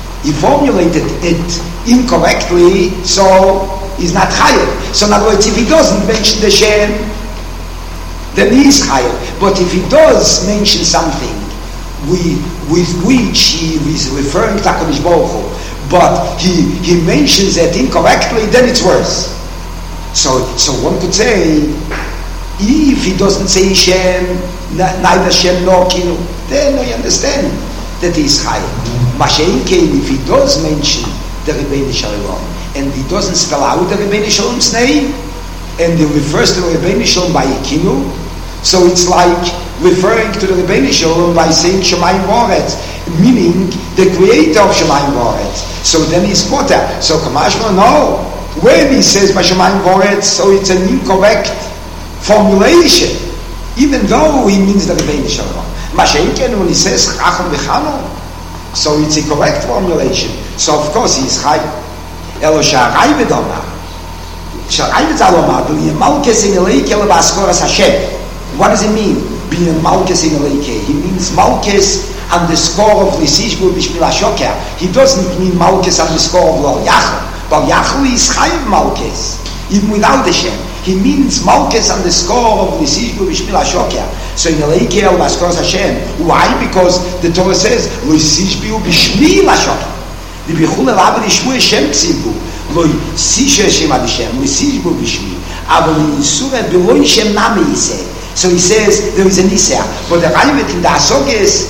it incorrectly, so he's not chayav. So in other words, if he doesn't mention the Shem, then he is chayav. But if he does mention something with which he is referring to HaKadosh Baruch Hu, but he mentions it incorrectly, then it's worse. So one could say, if he doesn't say Shem, neither Shem nor Kinu, then I understand that he is chayav. Mashein came, if he does mention the Rebbeinu Shalom, and he doesn't spell out the Rebbeinu Shalom's name, and he refers to the Rebbeinu Shalom by Kinu, so it's like referring to the Rebbeinu Shalom by saying Shemayim V'Oretz, meaning the creator of Shemayim V'Oretz. So then he's potter. So Kamashma, no. When he says by Shemayim V'Oretz, so it's an incorrect formulation, even though he means the Rebbeinu Shalom. Masha'inken, when he says Chacham V'Chanu, so it's a correct formulation. So of course he is Chayv. Elo Sha'arai V'Domar. Sha'arai V'Zalomar, B'li Malkes in Eleike Ele B'Askoras Hashem. What does it mean? Being Malkes in Eleike. He means Malkes on the score of Lisishbu B'Shmil HaShoker. He doesn't mean Malkes on the score of Lal Yachel. But Yachel is Chayv Malkes, even without the Shem. He means Malkes on the score of Lisishbu B'Shmil HaShoker. So in Eleike El B'Askoras Hashem. Why? Because the Torah says Lisishbu B'Shmil HaShoker. The B'chul Elav Lishmu Hashem Ksibu. Lo Yisishu Hashem Ad Hashem. Lisishbu B'Shmil. Aval Yisura B'Loi Shem Nami Yiseh. So he says there is an Isser, but the Raivet in the Asogis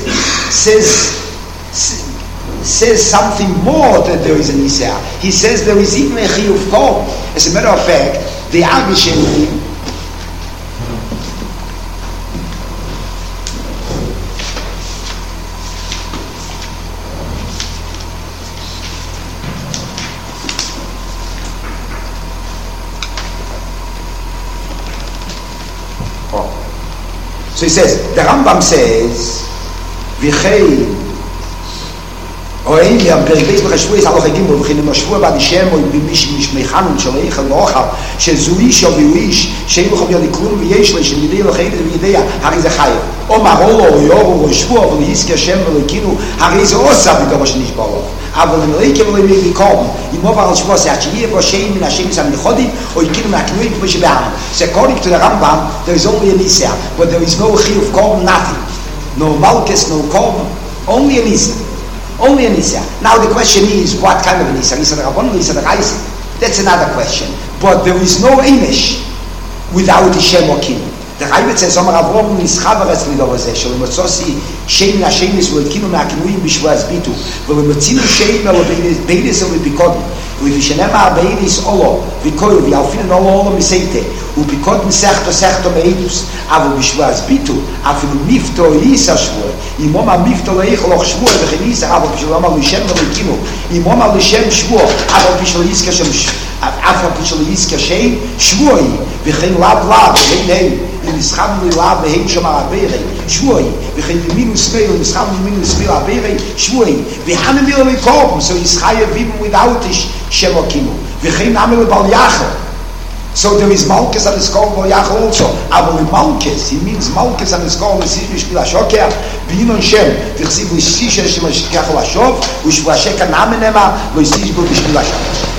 says something more that there is an Isser. He says there is even a Chiyuv Kol. As a matter of fact, the Agishem, so he says, the Rambam says, V'chei, או אין לי, פרק בייס בחשבו יש הלוך הגימול, וכי נמשבו בעד השם, או במיש משמחנו, שלאיך אלוהיו, שזו איש או והוא איש, שאין לך בידי כלום ויש לי, שמידי אלוהי וידע, הרי זה חייב. או מרולו, או יורו, או ישבו, אבל יזכי השם ולקינו, הרי זה עושה בדבר שנשבע לו. אבל מלאיקה ולמי לקום, אם עובר על שבוע, שיהיה בו שאין מן השם מסם נכודים, או יקינו מהכנועים כמו שבעם. So according to the Rambam, there is only an Isser, but there is no chiyuv korban, nothing. No malchus, no korban, only an Isser. Only an Isser. Now the question is, what kind of an Isser? Isser the Rabbanon, Isser the Reise? That's another question. But there is no Einish without Hashem or Kinu. The Raivet says, Omar Avrom nischaveres lidorozeh, shelemotzossi shein Hashemis v'elkinu me'akinuim b'shvuas bitu, v'lemotzinu shein v'lebeidis v'lebikodin, v'vishenema beidis olo, v'koyu v'yalfinen olo miseite, ו"ביקוד מסכתו סכתו מאידוס", אבל בשבועס ביטו, אפילו מפתו ייסה שבוע, אם אומר מפתו לא יכלוך שבוע וכן ייסה, אבל בשביל אומר לשם ולקינו, אם אומר לשם שבוע, אבל בשביל ייסקה שם, אבל בשביל ייסקה שם, שבועי, וכן לאו לאו, וכן הם, ונסחבנו לאו והם שומר הבירי, שבועי, וכן ימין ושמאל, ונסחבנו ימין ושמאל הבירי, שבועי, והנמי לו מקום, so he's חייבים without שם וקינו, וכן נמי לו בל יחל, so there is Malchus on the skull of Yachal also. Aber with Malchus, he means Malchus on the skull of Sishmish Pilashokea, Binon Shem, Vichsiv Lishish Hashem Shkachol Ashov, Ushvasheka Namenema, Lishish Pilashokea.